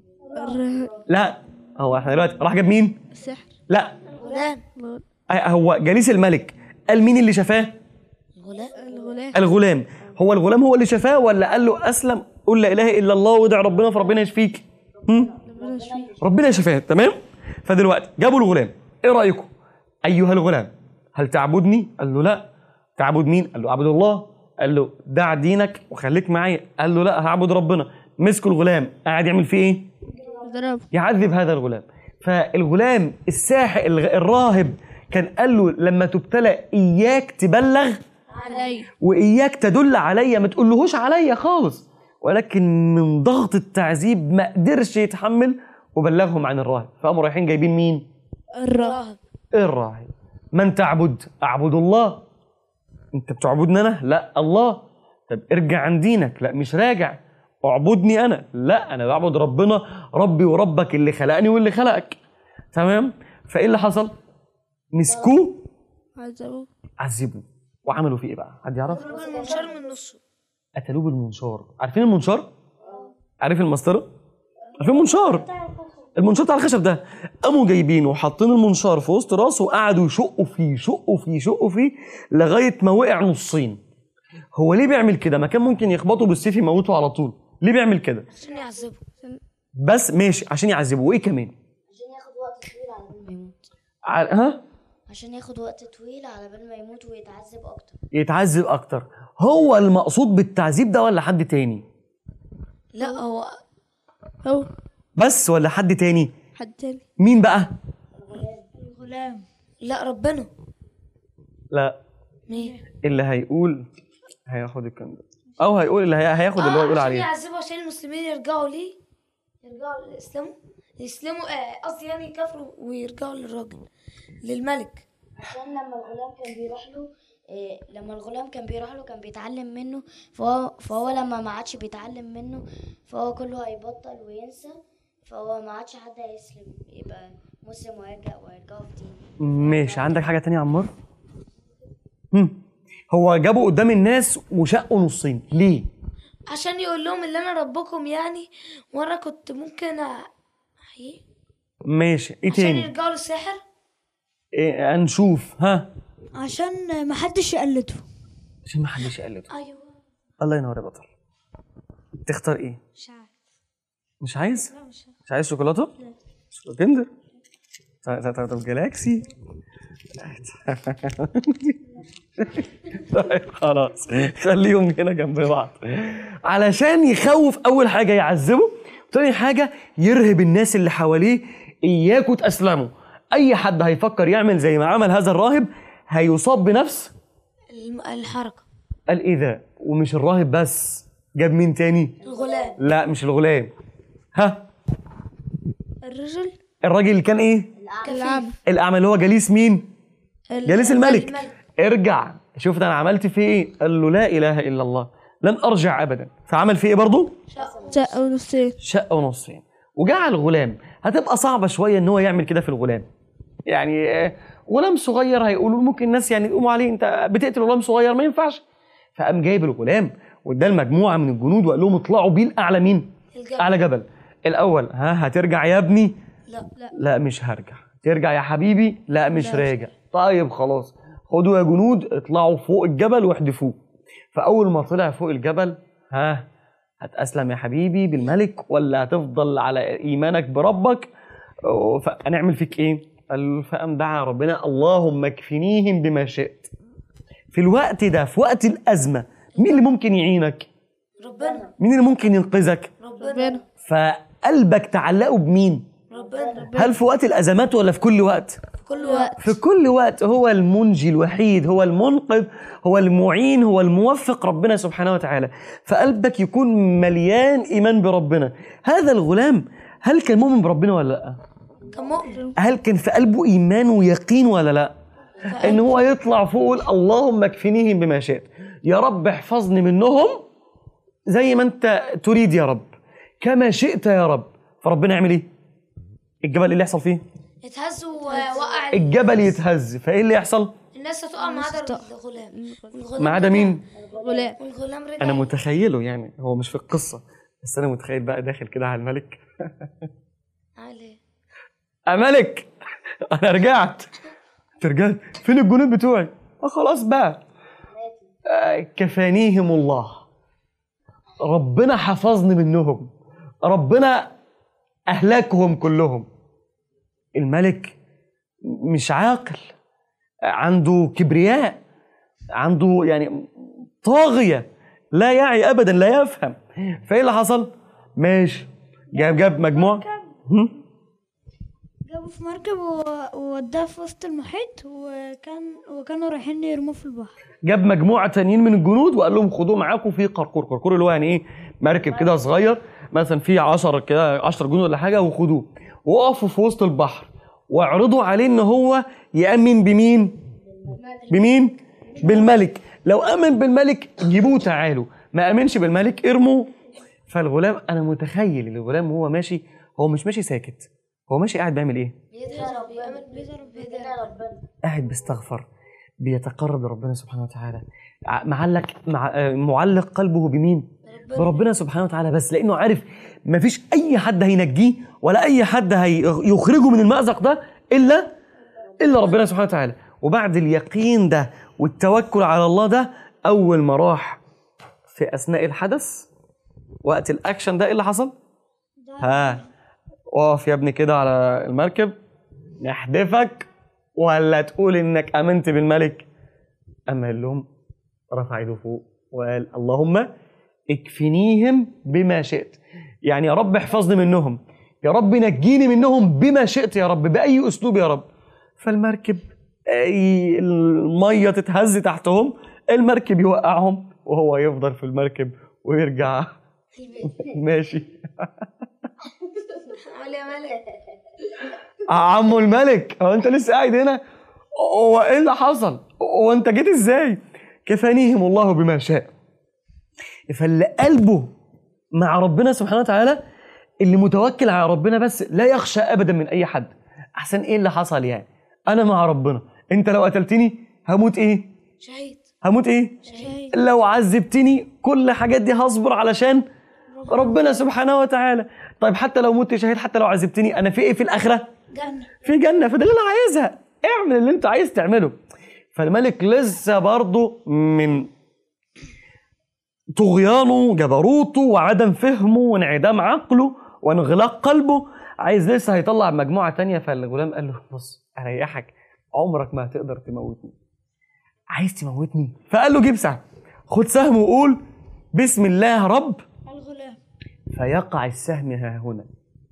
لا هو احنا دلوقتي راح جايب مين؟ السحر. لا الغلام. هو جليس الملك قال مين اللي شفاه؟ الغلام. الغلام. الغلام. هو الغلام هو اللي شفاه ولا قال له اسلم قول لا اله الا الله وادع ربنا فربنا يشفيك؟ هم؟ ربنا يشفاه. تمام. فدلوقتي جابوا الغلام، ايه رايكم؟ ايها الغلام هل تعبدني؟ قال له لا. تعبد مين؟ قال له اعبد الله. قال له دع دينك وخليك معايا. قال له لا هعبد ربنا. مسكوا الغلام قاعد يعمل فيه ايه؟ ضربه. يعذب هذا الغلام. فالغلام الساحر الراهب كان قال له لما تبتلى اياك تبلغ علي واياك تدل عليا، ما تقولهوش عليا خالص. ولكن من ضغط التعذيب ما قدرش يتحمل وبلغهم عن الراهب. فقاموا رايحين جايبين مين؟ الراهب. الراهب. من تعبد؟ اعبد الله. انت بتعبدني انا؟ لا الله. طب ارجع عن دينك. لا مش راجع. اعبدني انا. لا انا بعبد ربنا ربي وربك اللي خلقني واللي خلقك. تمام. فايه اللي حصل؟ مسكوه عذبوه عذبوه. وعملوا فيه ايه بقى؟ حد يعرف؟ المنشار من نصه. قتلوه بالمنشار. عارفين المنشار؟ عارف المسطره؟ عارفين المنشار؟ المنشار بتاع الخشب ده. قاموا جايبينه وحاطين المنشار في وسط راسه وقعدوا يشقوا فيه يشقوا فيه يشقوا فيه لغايه ما وقع نصين. هو ليه بيعمل كده؟ ما كان ممكن يخبطوا بالسيف يموتوا على طول. ليه بيعمل كده؟ عشان يعذبه. بس ماشي عشان يعذبه. وايه كمان؟ عشان ياخد وقت طويل على بال ما يموت. ع... ها؟ عشان ياخد وقت طويل على بال ما يموت ويتعذب اكتر. يتعذب اكتر. هو المقصود بالتعذيب ده ولا حد تاني؟ لا هو هو بس ولا حد تاني؟ حد تاني. مين بقى؟ الغلام. لا ربنا. لا مين؟ اللي هيقول هياخد الكلام ده او هيقول اللي هي... هياخد اللي هو يقول عشان عليه. يعذبه عشان المسلمين يرجعوا ليه؟ يرجعوا للاسلام، يسلموا قصدي يعني يكفروا ويرجعوا للراجل للملك. عشان لما الغلام كان بيروح له إيه لما الغلام كان بيروح له كان بيتعلم منه، فهو فهو لما ما عادش بيتعلم منه فهو كله هيبطل وينسى، فهو ما عادش حد هيسلم يبقى مسلم ويرجع ويرجعوا في دينه. ماشي. عندك حاجه تانية يا عمار؟ هم. هو جابوا قدام الناس وشقوا نصين ليه؟ عشان يقول لهم اللي انا ربكم يعني، وانا كنت ممكن احييه. ماشي. ايه عشان تاني؟ يرجعوا للسحر. إيه هنشوف. ها؟ عشان ما حدش يقلده. عشان ما حدش يقلده. ايوه. الله ينور يا بطل. تختار ايه؟ مش عارف. مش عايز؟ لا مش عارف. مش عايز شوكولاته؟ شوكولاته كندر. طب طب طب جالاكسي. طيب خلاص خليهم هنا جنب بعض علشان يخوف. اول حاجه يعذبه، وتاني حاجه يرهب الناس اللي حواليه. اياكوا تأسلموا. اي حد هيفكر يعمل زي ما عمل هذا الراهب هيصاب بنفس الم- الحركه. الايذاء. ومش الراهب بس، جاب مين تاني؟ الغلام. لا مش الغلام. ها؟ الرجل الراجل اللي كان ايه؟ العم. الاعمى اللي هو جليس مين؟ ال- جليس الملك. الملك. ارجع شوف انا عملت فيه ايه. قال له لا اله الا الله. لن ارجع ابدا. فعمل فيه ايه برضه؟ شقة ونصين. شقه ونصين. وجعل الغلام. هتبقى صعبه شويه ان هو يعمل كده في الغلام. يعني غلام صغير هيقولوا ممكن الناس يعني يقوموا عليه انت بتقتل غلام صغير، ما ينفعش. فقام جايب الغلام واداه المجموعه من الجنود وقال لهم اطلعوا بيه لاعلى مين؟ الجبل. اعلى جبل. الاول ها هترجع يا ابني؟ لا لا. لا مش هرجع. ترجع يا حبيبي؟ لا مش راجع. طيب خلاص خدوا يا جنود اطلعوا فوق الجبل واحدفوه. فاول ما طلع فوق الجبل ها هتأسلم يا حبيبي بالملك ولا هتفضل على ايمانك بربك؟ فهنعمل فيك ايه؟ قال فقام دعا ربنا اللهم اكفنيهم بما شئت. في الوقت ده في وقت الازمه مين اللي ممكن يعينك؟ ربنا. مين اللي ممكن ينقذك؟ ربنا. فقلبك تعلقه بمين؟ ربنا. هل في وقت الازمات ولا في كل وقت؟ في كل وقت. في كل وقت. هو المنجي الوحيد، هو المنقذ، هو المعين، هو الموفق ربنا سبحانه وتعالى. فقلبك يكون مليان ايمان بربنا. هذا الغلام هل كان مؤمن بربنا ولا لا؟ كان مؤمن. هل كان في قلبه ايمان ويقين ولا لا؟ ان هو يطلع فوق اللهم اكفنيهم بما شئت، يا رب احفظني منهم زي ما انت تريد يا رب، كما شئت يا رب. فربنا يعمل ايه؟ الجبل ايه اللي يحصل فيه؟ اتهز ووقع الجبل يتهز. فايه اللي يحصل؟ الناس هتقع ما عدا الغلام. والغلام ما عدا مين؟ غلام. والغلام رجع. انا متخيله يعني، هو مش في القصه بس انا متخيل بقى داخل كده على الملك عمل ايه؟ يا ملك انا رجعت. انت رجعت؟ فين الجنود بتوعي؟ آه خلاص بقى. آه كفانيهم الله، ربنا حفظني منهم، ربنا اهلكهم كلهم. الملك مش عاقل، عنده كبرياء، عنده يعني طاغية، لا يعي ابدا، لا يفهم. فايه اللي حصل؟ ماشي جاب جاب مجموعة جابوا في مركب و- ووداه في وسط المحيط، وكان وكانوا رايحين يرموه في البحر. جاب مجموعة تانيين من الجنود وقال لهم خدوه معاكم في قرقور. قرقور اللي هو يعني ايه؟ مركب كده صغير مثلا فيه عشرة كده عشرة جنود ولا حاجة، وخدوه وقفوا في وسط البحر واعرضوا عليه ان هو يأمن بمين؟ بمين؟ بالملك. لو أمن بالملك جيبوه تعالوا، ما أمنش بالملك ارموه. فالغلام أنا متخيل الغلام وهو ماشي، هو مش ماشي ساكت، هو ماشي قاعد بيعمل ايه؟ بيدعي بيأمن بيدعي ربنا. قاعد بيستغفر، بيتقرب لربنا سبحانه وتعالى، ع- معلق مع آه، معلق قلبه بمين؟ بربنا سبحانه وتعالى بس، لانه عارف مفيش اي حد هينجيه ولا اي حد هيخرجه من المأزق ده الا الا ربنا سبحانه وتعالى. وبعد اليقين ده والتوكل على الله ده، اول ما راح في اثناء الحدث وقت الاكشن ده ايه اللي حصل؟ ها اقف يا ابني كده على المركب نحدفك ولا تقول انك امنت بالملك؟ اما قال لهم رفع ايده فوق وقال اللهم اكفنيهم بما شئت، يعني يا رب احفظني منهم، يا رب نجيني منهم بما شئت يا رب، باي اسلوب يا رب. فالمركب أي الميه تتهز تحتهم، المركب يوقعهم وهو يفضل في المركب ويرجع ماشي. عمل يا ملك. عمو الملك هو انت لسه قاعد هنا؟ هو ايه اللي حصل؟ هو انت جيت ازاي؟ كفانيهم الله بما شاء. فاللي قلبه مع ربنا سبحانه وتعالى، اللي متوكل على ربنا بس، لا يخشى ابدا من اي حد. احسن ايه اللي حصل يعني؟ انا مع ربنا، انت لو قتلتني هموت ايه؟ شهيد. هموت ايه؟ شهيد. لو عذبتني كل الحاجات دي هصبر علشان ربنا سبحانه وتعالى. طيب حتى لو مت شهيد، حتى لو عذبتني، انا في ايه في الاخره؟ جنة. في جنه. فده اللي انا عايزها، اعمل اللي انت عايز تعمله. فالملك لسه برضه من طغيانه جبروته وعدم فهمه وانعدام عقله وانغلاق قلبه عايز لسه هيطلع مجموعه تانية. فالغلام قال له بص اريحك، عمرك ما هتقدر تموتني. عايز تموتني؟ فقال له جيب سهم، خد سهم وقول بسم الله رب الغلام. فيقع السهم ها هنا،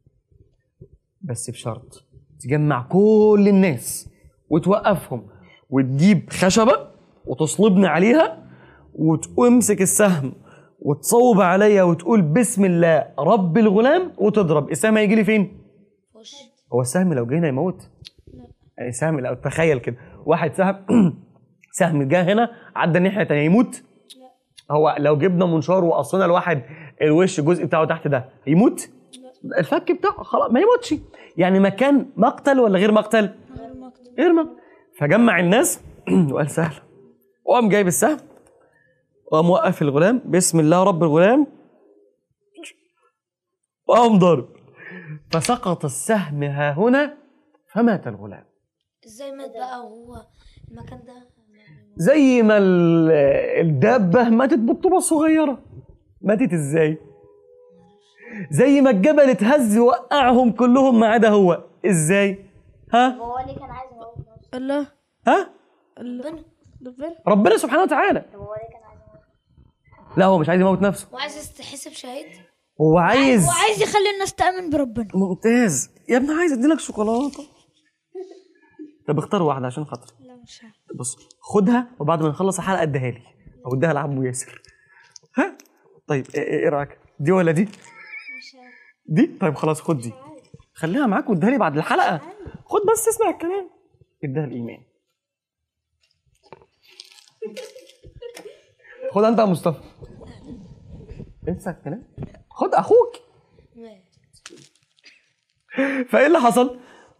بس بشرط تجمع كل الناس وتوقفهم وتجيب خشبة وتصلبني عليها وتمسك السهم وتصوب عليا وتقول بسم الله رب الغلام وتضرب. السهم هيجي لي فين؟ وش. هو السهم لو جينا يموت؟ يعني السهم لو تخيل كده واحد سهم سهم جه هنا عدى الناحية التانية يموت؟ هو لو جبنا منشار وقصينا الواحد الوش الجزء بتاعه تحت ده يموت؟ الفك بتاعه خلاص ما يموتش. يعني مكان مقتل ولا غير مقتل؟ غير مقتل. غير مقتل. فجمع الناس وقال سهل، وقام جايب السهم وقام وقف الغلام بسم الله رب الغلام وقام ضرب، فسقط السهم ها هنا فمات الغلام. ازاي مات بقى وهو المكان ده؟ زي ما ال- الدابة ماتت بالطوبة الصغيرة. ماتت ازاي؟ زي ما الجبل اتهز وقعهم كلهم ما عدا هو. ازاي؟ ها؟ هو اللي كان عايز يموت نفسه. الله ها؟ ربنا ربنا ربنا سبحانه وتعالى. طب هو اللي كان عايز يموت. لا هو مش عايز يموت نفسه، وعايز تحسب شهيد. هو عايز. وعايز يخلي الناس تآمن بربنا. ممتاز يا ابني، عايز اديلك شوكولاته. طب اختار واحده عشان خاطري. لا مش عارف. بص خدها وبعد ما نخلص الحلقه اديها لي او اديها لعمو ياسر. ها؟ طيب ايه, إيه رايك؟ دي ولا دي؟ مش عارف. دي؟ طيب خلاص خد دي، خليها معاك واديها لي بعد الحلقه. خد بس اسمع الكلام. اديها الايمان. خد انت يا مصطفى. انسى الكلام. خد اخوك. مات. فايه اللي حصل؟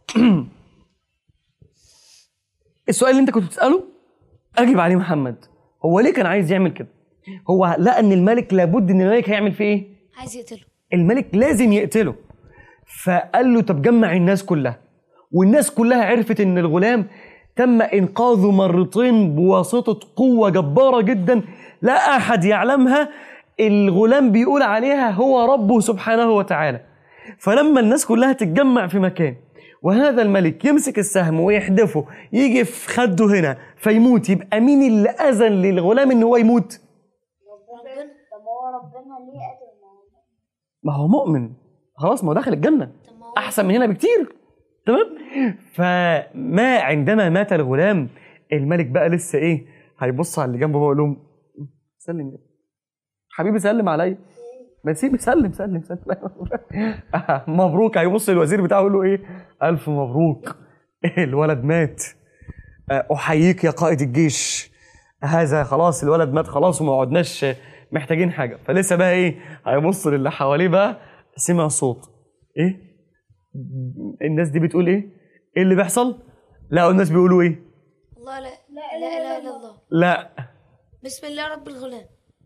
السؤال اللي انت كنت بتساله اجيب عليه محمد. هو ليه كان عايز يعمل كده؟ هو لقى ان الملك لابد ان الملك هيعمل فيه ايه؟ عايز يقتله. الملك لازم يقتله. فقال له طب جمع الناس كلها، والناس كلها عرفت ان الغلام تم انقاذه مرتين بواسطه قوه جباره جدا لا احد يعلمها. الغلام بيقول عليها هو ربه سبحانه وتعالى. فلما الناس كلها تتجمع في مكان وهذا الملك يمسك السهم ويحدفه يجي في خده هنا فيموت، يبقى مين اللي اذن للغلام ان هو يموت؟ ربنا. طب هو ربنا ليه قتل الموضوع؟ ما هو مؤمن خلاص، ما هو داخل الجنه طب ما هو احسن من هنا بكتير. تمام. فما عندما مات الغلام الملك بقى لسه ايه هيبص على اللي جنبه ويقول لهم سلم يا حبيبي، سلم عليا. ما تسيب سلم سلم سلم مبروك. هيبص الوزير بتاعه يقول له ايه؟ الف مبروك الولد مات. احييك يا قائد الجيش، هذا خلاص الولد مات خلاص وما عدناش محتاجين حاجه. فلسه بقى ايه هيبص للي حواليه بقى. سمع صوت ايه؟ الناس دي بتقول ايه؟ ايه اللي بيحصل؟ لا الناس بيقولوا ايه؟ الله لا لا اله الا الله. لا بسم الله رب الغلام.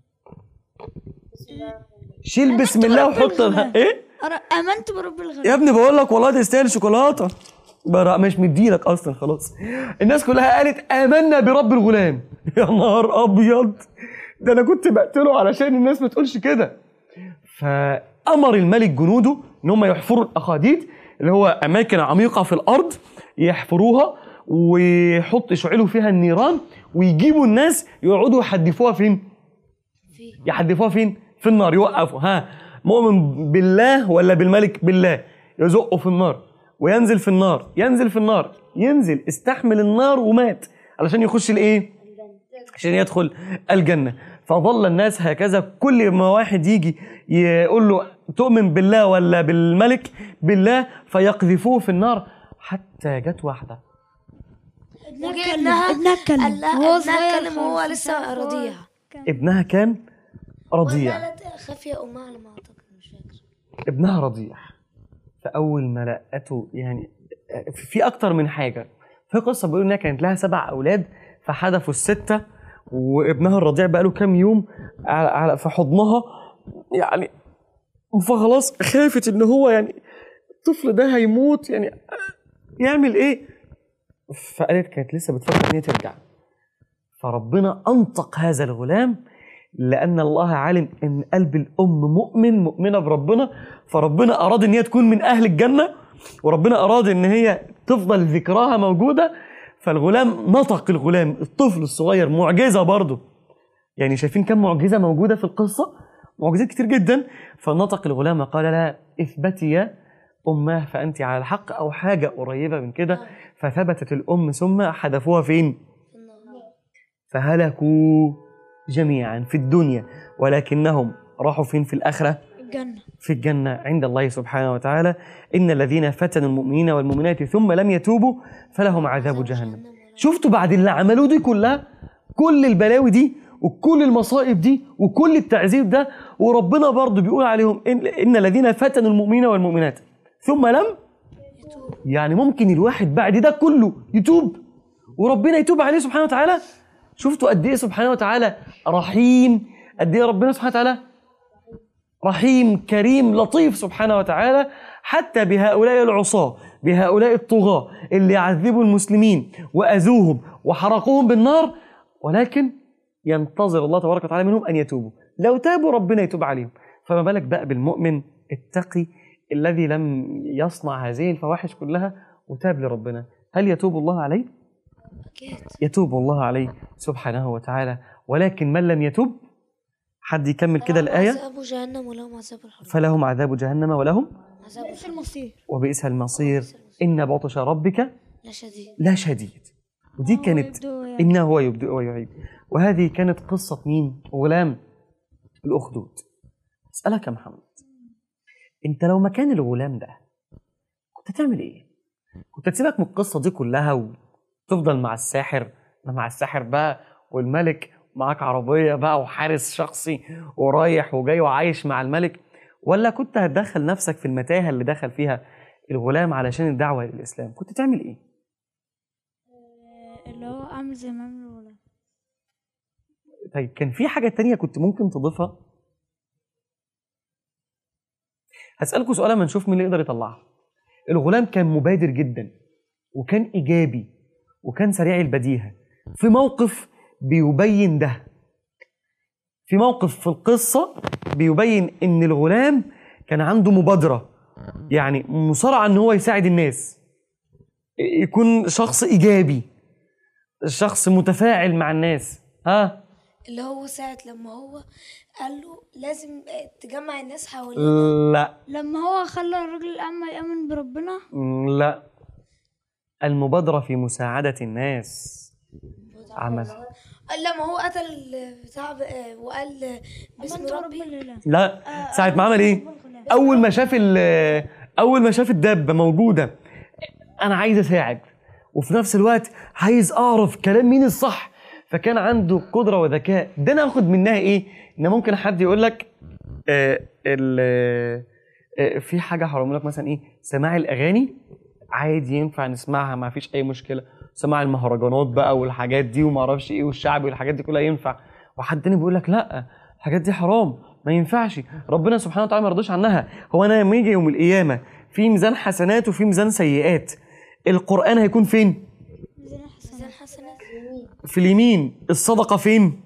شيل بسم الله وحط ايه؟ أر- آمنت برب الغلام. يا ابني بقول لك والله ده يستاهل شوكولاته. برا مش مديلك اصلا خلاص. الناس كلها قالت امنا برب الغلام. يا نهار ابيض، ده انا كنت بقتله علشان الناس ما تقولش كده. فامر الملك جنوده ان هم يحفروا الاخاديد اللي هو اماكن عميقه في الارض، يحفروها ويحط يشعلوا فيها النيران ويجيبوا الناس يقعدوا يحدفوها فين؟ في يحدفوها فين؟ في النار. يوقفوا ها مؤمن بالله ولا بالملك؟ بالله. يزقه في النار وينزل في النار، ينزل في النار، ينزل استحمل النار ومات علشان يخش الايه؟ عشان يدخل الجنة. فظل الناس هكذا، كل ما واحد يجي يقول له تؤمن بالله ولا بالملك؟ بالله، فيقذفوه في النار حتى جت واحدة ابنها وجه اتكلم. ابنها ابنها اتكلم. قال لها وهو ابنها صغير اتكلم وهو خالص. لسه رضيع. ابنها كان رضيع. ولا لا تخاف يا امها على ما اعتقد، مش فاكر. ابنها رضيع. فأول ما لقته يعني في أكتر من حاجة. في قصة بيقولوا إنها كانت لها سبع أولاد فحدفوا الستة، وابنها الرضيع بقى له كام يوم على في حضنها يعني، فخلاص خافت إن هو يعني الطفل ده هيموت يعني يعمل إيه؟ فقالت كانت لسه بتفكر إن هي ترجع. فربنا أنطق هذا الغلام لأن الله عالم إن قلب الأم مؤمن مؤمنة بربنا، فربنا أراد إن هي تكون من أهل الجنة، وربنا أراد إن هي تفضل ذكراها موجودة. فالغلام نطق، الغلام الطفل الصغير، معجزة برضه يعني. شايفين كم معجزة موجودة في القصة؟ معجزات كتير جدا. فنطق الغلام وقال لها اثبتي يا أمه فأنت على الحق، أو حاجة قريبة من كده. فثبتت الأم ثم حدفوها فين؟ فهلكوا جميعا في الدنيا، ولكنهم راحوا فين في الآخرة؟ الجنة. في الجنة عند الله سبحانه وتعالى. إن الذين فتنوا المؤمنين والمؤمنات ثم لم يتوبوا فلهم عذاب جهنم. شفتوا بعد اللي عملوه دي كلها، كل البلاوي دي، وكل المصائب دي وكل التعذيب ده، وربنا برضه بيقول عليهم إن, إن الذين فتنوا المؤمنين والمؤمنات ثم لم يتوب. يعني ممكن الواحد بعد ده كله يتوب وربنا يتوب عليه سبحانه وتعالى. شفتوا قد ايه سبحانه وتعالى رحيم، قد ايه ربنا سبحانه وتعالى رحيم كريم لطيف سبحانه وتعالى حتى بهؤلاء العصاة، بهؤلاء الطغاة اللي عذبوا المسلمين وأذوهم وحرقوهم بالنار، ولكن ينتظر الله تبارك وتعالى منهم أن يتوبوا. لو تابوا ربنا يتوب عليهم، فما بالك بقى بالمؤمن التقي الذي لم يصنع هذه الفواحش كلها وتاب لربنا. هل يتوب الله عليه؟ أكيد. يتوب الله عليه سبحانه وتعالى. ولكن من لم يتوب، حد يكمل كده الآية، عذاب جهنم ولهم عذاب الحريق. فلهم عذاب جهنم ولهم عذاب بئس المصير. وبئس المصير إن بطش ربك لا شديد. لا شديد. ودي كانت إنه هو يبدئ ويعيد. وهذه كانت قصة مين؟ غلام الأخدود. أسألك يا محمد، أنت لو مكان الغلام ده كنت تعمل إيه؟ كنت تسيبك من القصة دي كلها وتفضل مع الساحر مع الساحر بقى والملك، معاك عربية بقى وحارس شخصي ورايح وجاي وعايش مع الملك، ولا كنت هتدخل نفسك في المتاهة اللي دخل فيها الغلام علشان الدعوة للإسلام؟ كنت تعمل إيه؟ اللي هو أعمل زي ما عمل الغلام. طيب كان في حاجة تانية كنت ممكن تضيفها؟ هسألكوا سؤال ما نشوف مين اللي يقدر يطلعها. الغلام كان مبادر جدا وكان إيجابي وكان سريع البديهة في موقف بيبين ده، في موقف في القصة بيبين إن الغلام كان عنده مبادرة، يعني مصارعة إن هو يساعد الناس، يكون شخص إيجابي، شخص متفاعل مع الناس. ها اللي هو ساعة لما هو قال له لازم تجمع الناس حواليه. لا لما هو خلى الراجل الأعمى يؤمن بربنا. لا، المبادرة في مساعدة الناس. عمل لما هو قتل بتاع وقال باسم ربي. لا، ساعة ما عمل ايه؟ اول ما شاف اول ما شاف الدابة موجودة، انا عايز اساعد وفي نفس الوقت عايز اعرف كلام مين الصح، فكان عنده قدرة وذكاء. ده ناخد منها ايه؟ ان ممكن حد يقول لك آه آه في حاجة حرام لك مثلا ايه؟ سماع الاغاني عادي ينفع نسمعها، ما فيش اي مشكلة. سماع المهرجانات بقى والحاجات دي وما اعرفش ايه والشعبي والحاجات دي كلها ينفع. وحد تاني بيقول لك لا، الحاجات دي حرام ما ينفعش، ربنا سبحانه وتعالى ما رضاش عنها. هو انا لما يجي يوم القيامه في ميزان حسنات وفي ميزان سيئات، القران هيكون فين؟ ميزان حسنات في اليمين. الصدقه فين؟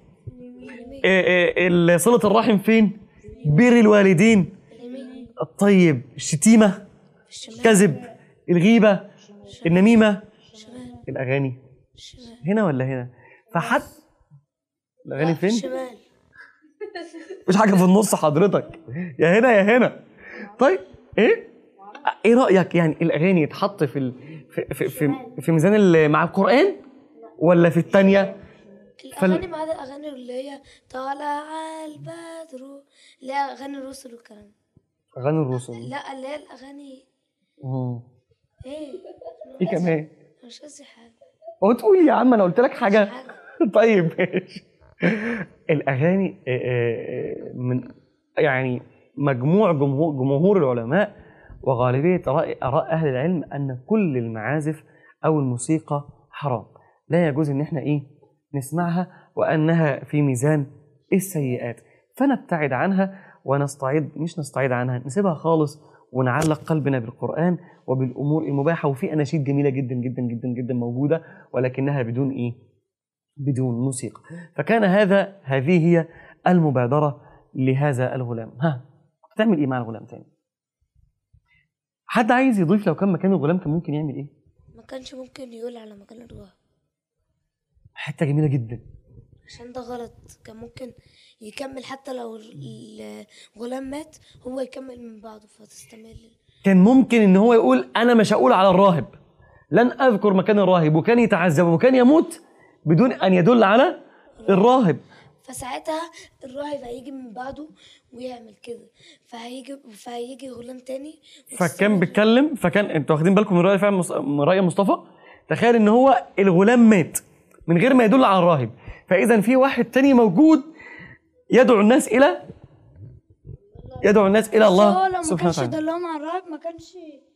صله الرحم فين؟ بر الوالدين. الطيب، الشتيمه، كذب، الغيبه، النميمه، الاغاني هنا ولا هنا؟ فحد الاغاني فين؟ شمال. مش حاجه في النص حضرتك، يا هنا يا هنا. طيب ايه ايه رايك يعني الاغاني يتحط في ال... في في في, في ميزان ال... مع القران ولا في الثانيه؟ الاغاني فل... مع الاغاني اللي هي طالع البدر، اللي هي اغاني الرسل والكلام. اغاني الرسل؟ لا، اللي هي الاغاني امم ايه ايه كمان؟ مش قصدي حاجه. هو تقول يا عم انا قلت لك حاجه, حاجة. طيب ماشي. الاغاني من يعني مجموع جمهور, جمهور العلماء وغالبيه اراء اهل العلم ان كل المعازف او الموسيقى حرام، لا يجوز ان احنا ايه نسمعها، وانها في ميزان السيئات، فنبتعد عنها ونستعيد مش نستعيد عنها نسيبها خالص، ونعلق قلبنا بالقرآن وبالأمور المباحة. وفي أناشيد جميلة جدا جدا جدا جدا موجودة، ولكنها بدون إيه؟ بدون موسيقى. فكان هذا هذه هي المبادرة لهذا الغلام. ها تعمل إيه مع الغلام تاني؟ حد عايز يضيف لو كان مكان الغلام كان ممكن يعمل إيه؟ ما كانش ممكن يقول على مكان الراهب. حتة جميلة جدا، عشان ده غلط. كان ممكن يكمل حتى لو الغلام مات، هو يكمل من بعده فتستمر. كان ممكن ان هو يقول انا مش هقول على الراهب، لن اذكر مكان الراهب، وكان يتعذب وكان يموت بدون ان يدل على الراهب. فساعتها الراهب هيجي من بعده ويعمل كده، فهيجي فهيجي غلام تاني. فكان بيتكلم، فكان انتوا واخدين بالكم من رأي فعلا من رأي مصطفى؟ تخيل ان هو الغلام مات من غير ما يدل على الراهب. فإذا في واحد تاني موجود يدعو الناس إلى يدعو الناس إلى هو الله لو ما سبحانه كانش وتعالى. دلهم على الراهب ما كانش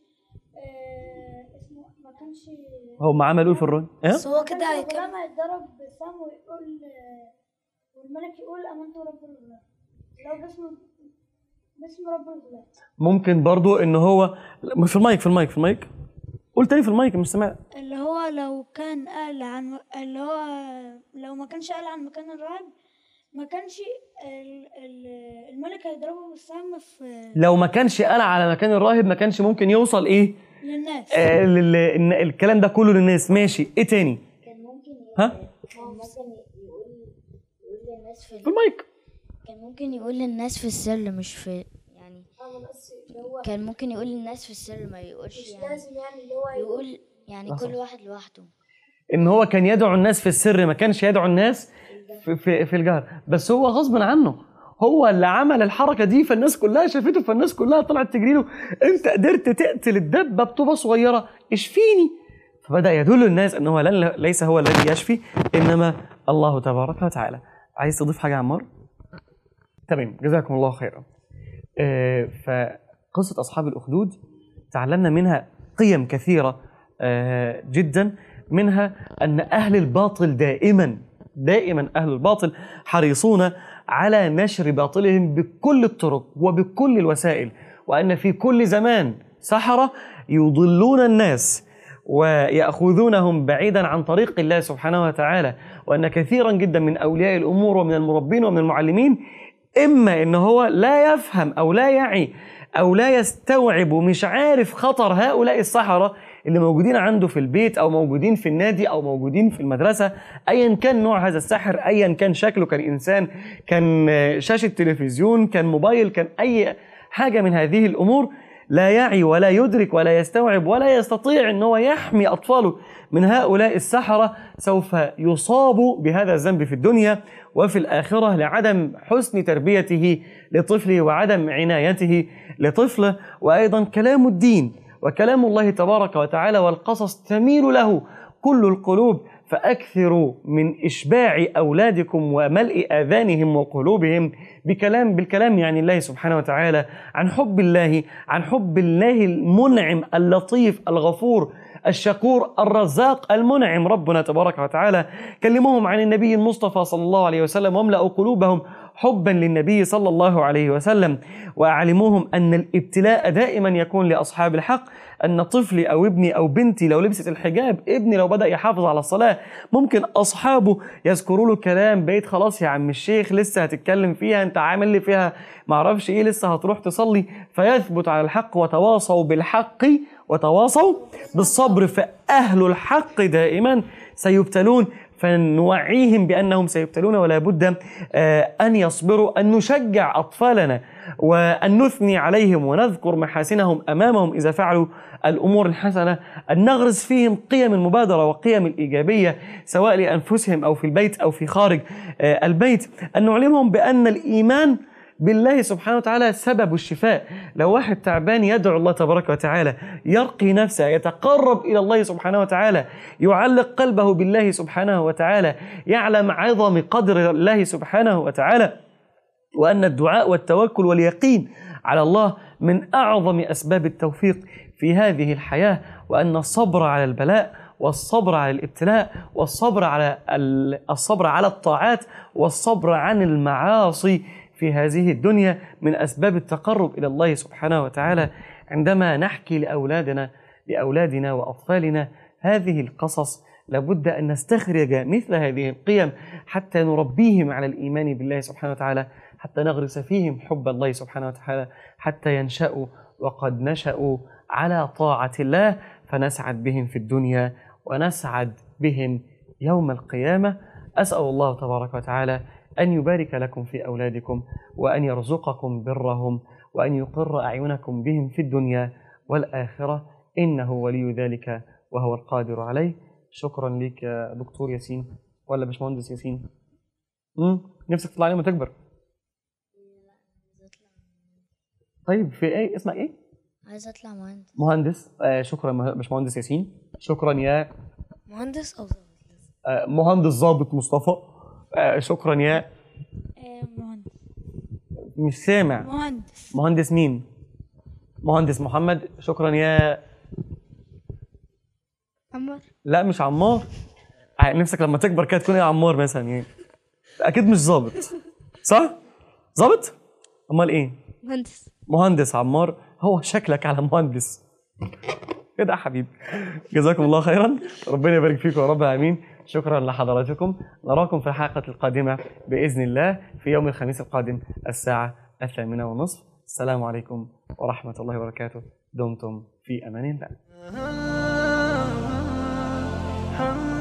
آه، اسمه ما كانش هم عملوا إيه في الراهب؟ إيه؟ بس هو كده كان هيكمل. الغلام هيتضرب بسهم ويقول آه، والملك يقول آمنت رب الغلام لو باسم باسم رب الغلام. ممكن برضو إن هو في المايك في المايك في المايك قول تاني في المايك مش سامع. اللي هو لو كان قال عن اللي هو لو ما كانش قال عن مكان الراهب ما كانش ال- ال- الملك هيضربه بالسهم في لو ما كانش قال على مكان الراهب ما كانش ممكن يوصل إيه؟ للناس. آه لل- إن الكلام ده كله للناس. ماشي، إيه تاني؟ كان ممكن يقول ها؟ كان ممكن يقول يقول للناس في في المايك. كان ممكن يقول للناس في السر مش في يعني كان ممكن يقول للناس في السر ما يقولش يعني يعني اللي هو يقول يعني كل واحد لوحده. ان هو كان يدعو الناس في السر، ما كانش يدعو الناس في, في, في الجهر، بس هو غصب عنه هو اللي عمل الحركه دي، فالناس كلها شافته، فالناس كلها طلعت تجري له، انت قدرت تقتل الدبه بطوبه صغيره، اشفيني. فبدا يدل الناس انه لن ليس هو الذي يشفي انما الله تبارك وتعالى. عايز تضيف حاجه يا عمار؟ تمام، جزاكم الله خيرا. آه فقصه اصحاب الاخدود تعلمنا منها قيم كثيره آه جدا، منها أن أهل الباطل دائما دائما أهل الباطل حريصون على نشر باطلهم بكل الطرق وبكل الوسائل، وأن في كل زمان سحرة يضلون الناس ويأخذونهم بعيدا عن طريق الله سبحانه وتعالى، وأن كثيرا جدا من أولياء الأمور ومن المربين ومن المعلمين إما إن هو لا يفهم أو لا يعي أو لا يستوعب ومش عارف خطر هؤلاء السحرة اللي موجودين عنده في البيت أو موجودين في النادي أو موجودين في المدرسة، أيا كان نوع هذا السحر، أيا كان شكله، كان إنسان، كان شاشة تلفزيون، كان موبايل، كان أي حاجة من هذه الأمور، لا يعي ولا يدرك ولا يستوعب ولا يستطيع أن هو يحمي أطفاله من هؤلاء السحرة، سوف يصاب بهذا الذنب في الدنيا وفي الآخرة لعدم حسن تربيته لطفله وعدم عنايته لطفله. وأيضا كلام الدين وكلام الله تبارك وتعالى والقصص تميل له كل القلوب، فأكثروا من إشباع أولادكم وملء آذانهم وقلوبهم بكلام بالكلام يعني الله سبحانه وتعالى، عن حب الله، عن حب الله المنعم اللطيف الغفور الشكور الرزاق المنعم ربنا تبارك وتعالى. كلموهم عن النبي المصطفى صلى الله عليه وسلم واملأوا قلوبهم حبا للنبي صلى الله عليه وسلم، وأعلموهم أن الابتلاء دائما يكون لأصحاب الحق، أن طفلي أو ابني أو بنتي لو لبست الحجاب، ابني لو بدأ يحافظ على الصلاة، ممكن أصحابه يذكروا له كلام بيت خلاص يا عم الشيخ لسه هتتكلم فيها، أنت عامل لي فيها معرفش إيه، لسه هتروح تصلي، فيثبت على الحق. وتواصوا بالحق وتواصوا بالصبر، فأهل الحق دائما سيبتلون، فنوعيهم بأنهم سيبتلون ولا بد أن يصبروا، أن نشجع أطفالنا وأن نثني عليهم ونذكر محاسنهم أمامهم إذا فعلوا الأمور الحسنة، أن نغرس فيهم قيم المبادرة وقيم الإيجابية سواء لأنفسهم أو في البيت أو في خارج البيت، أن نعلمهم بأن الإيمان بالله سبحانه وتعالى سبب الشفاء. لو واحد تعبان يدعو الله تبارك وتعالى، يرقي نفسه، يتقرب إلى الله سبحانه وتعالى، يعلق قلبه بالله سبحانه وتعالى، يعلم عظم قدر الله سبحانه وتعالى، وأن الدعاء والتوكل واليقين على الله من أعظم أسباب التوفيق في هذه الحياة، وأن الصبر على البلاء والصبر على الابتلاء والصبر على الصبر على الطاعات والصبر عن المعاصي في هذه الدنيا من أسباب التقرب إلى الله سبحانه وتعالى. عندما نحكي لأولادنا لأولادنا وأطفالنا هذه القصص لابد أن نستخرج مثل هذه القيم حتى نربيهم على الإيمان بالله سبحانه وتعالى، حتى نغرس فيهم حب الله سبحانه وتعالى، حتى ينشأوا وقد نشأوا على طاعة الله، فنسعد بهم في الدنيا ونسعد بهم يوم القيامة. أسأل الله تبارك وتعالى أن يبارك لكم في أولادكم، وأن يرزقكم برهم، وأن يقر أعينكم بهم في الدنيا والآخرة، إنه ولي ذلك وهو القادر عليه. شكرا لك يا دكتور ياسين ولا باشمهندس ياسين؟ امم نفسك تطلع لما تكبر؟ طيب في ايه اسمك ايه؟ عايز اطلع مهندس. مهندس. آه شكرا باشمهندس ياسين. شكرا يا مهندس او آه، مهندس ضابط مصطفى. آه، شكرا يا آه، مهندس. مش سامع. مهندس. مهندس مين؟ مهندس محمد. شكرا يا عمر. لا مش عمار. ع- نفسك لما تكبر كده تكون ايه عمار مثلا يعني. اكيد مش ظابط صح؟ ظابط؟ امال ايه؟ مهندس. مهندس عمار. هو شكلك على مهندس كده يا حبيبي. جزاكم الله خيرا، ربنا يبارك فيكم يا رب امين. شكرا لحضراتكم، نراكم في الحلقه القادمه باذن الله في يوم الخميس القادم الساعه الثامنه ونصف. السلام عليكم ورحمه الله وبركاته. دمتم في امان الله.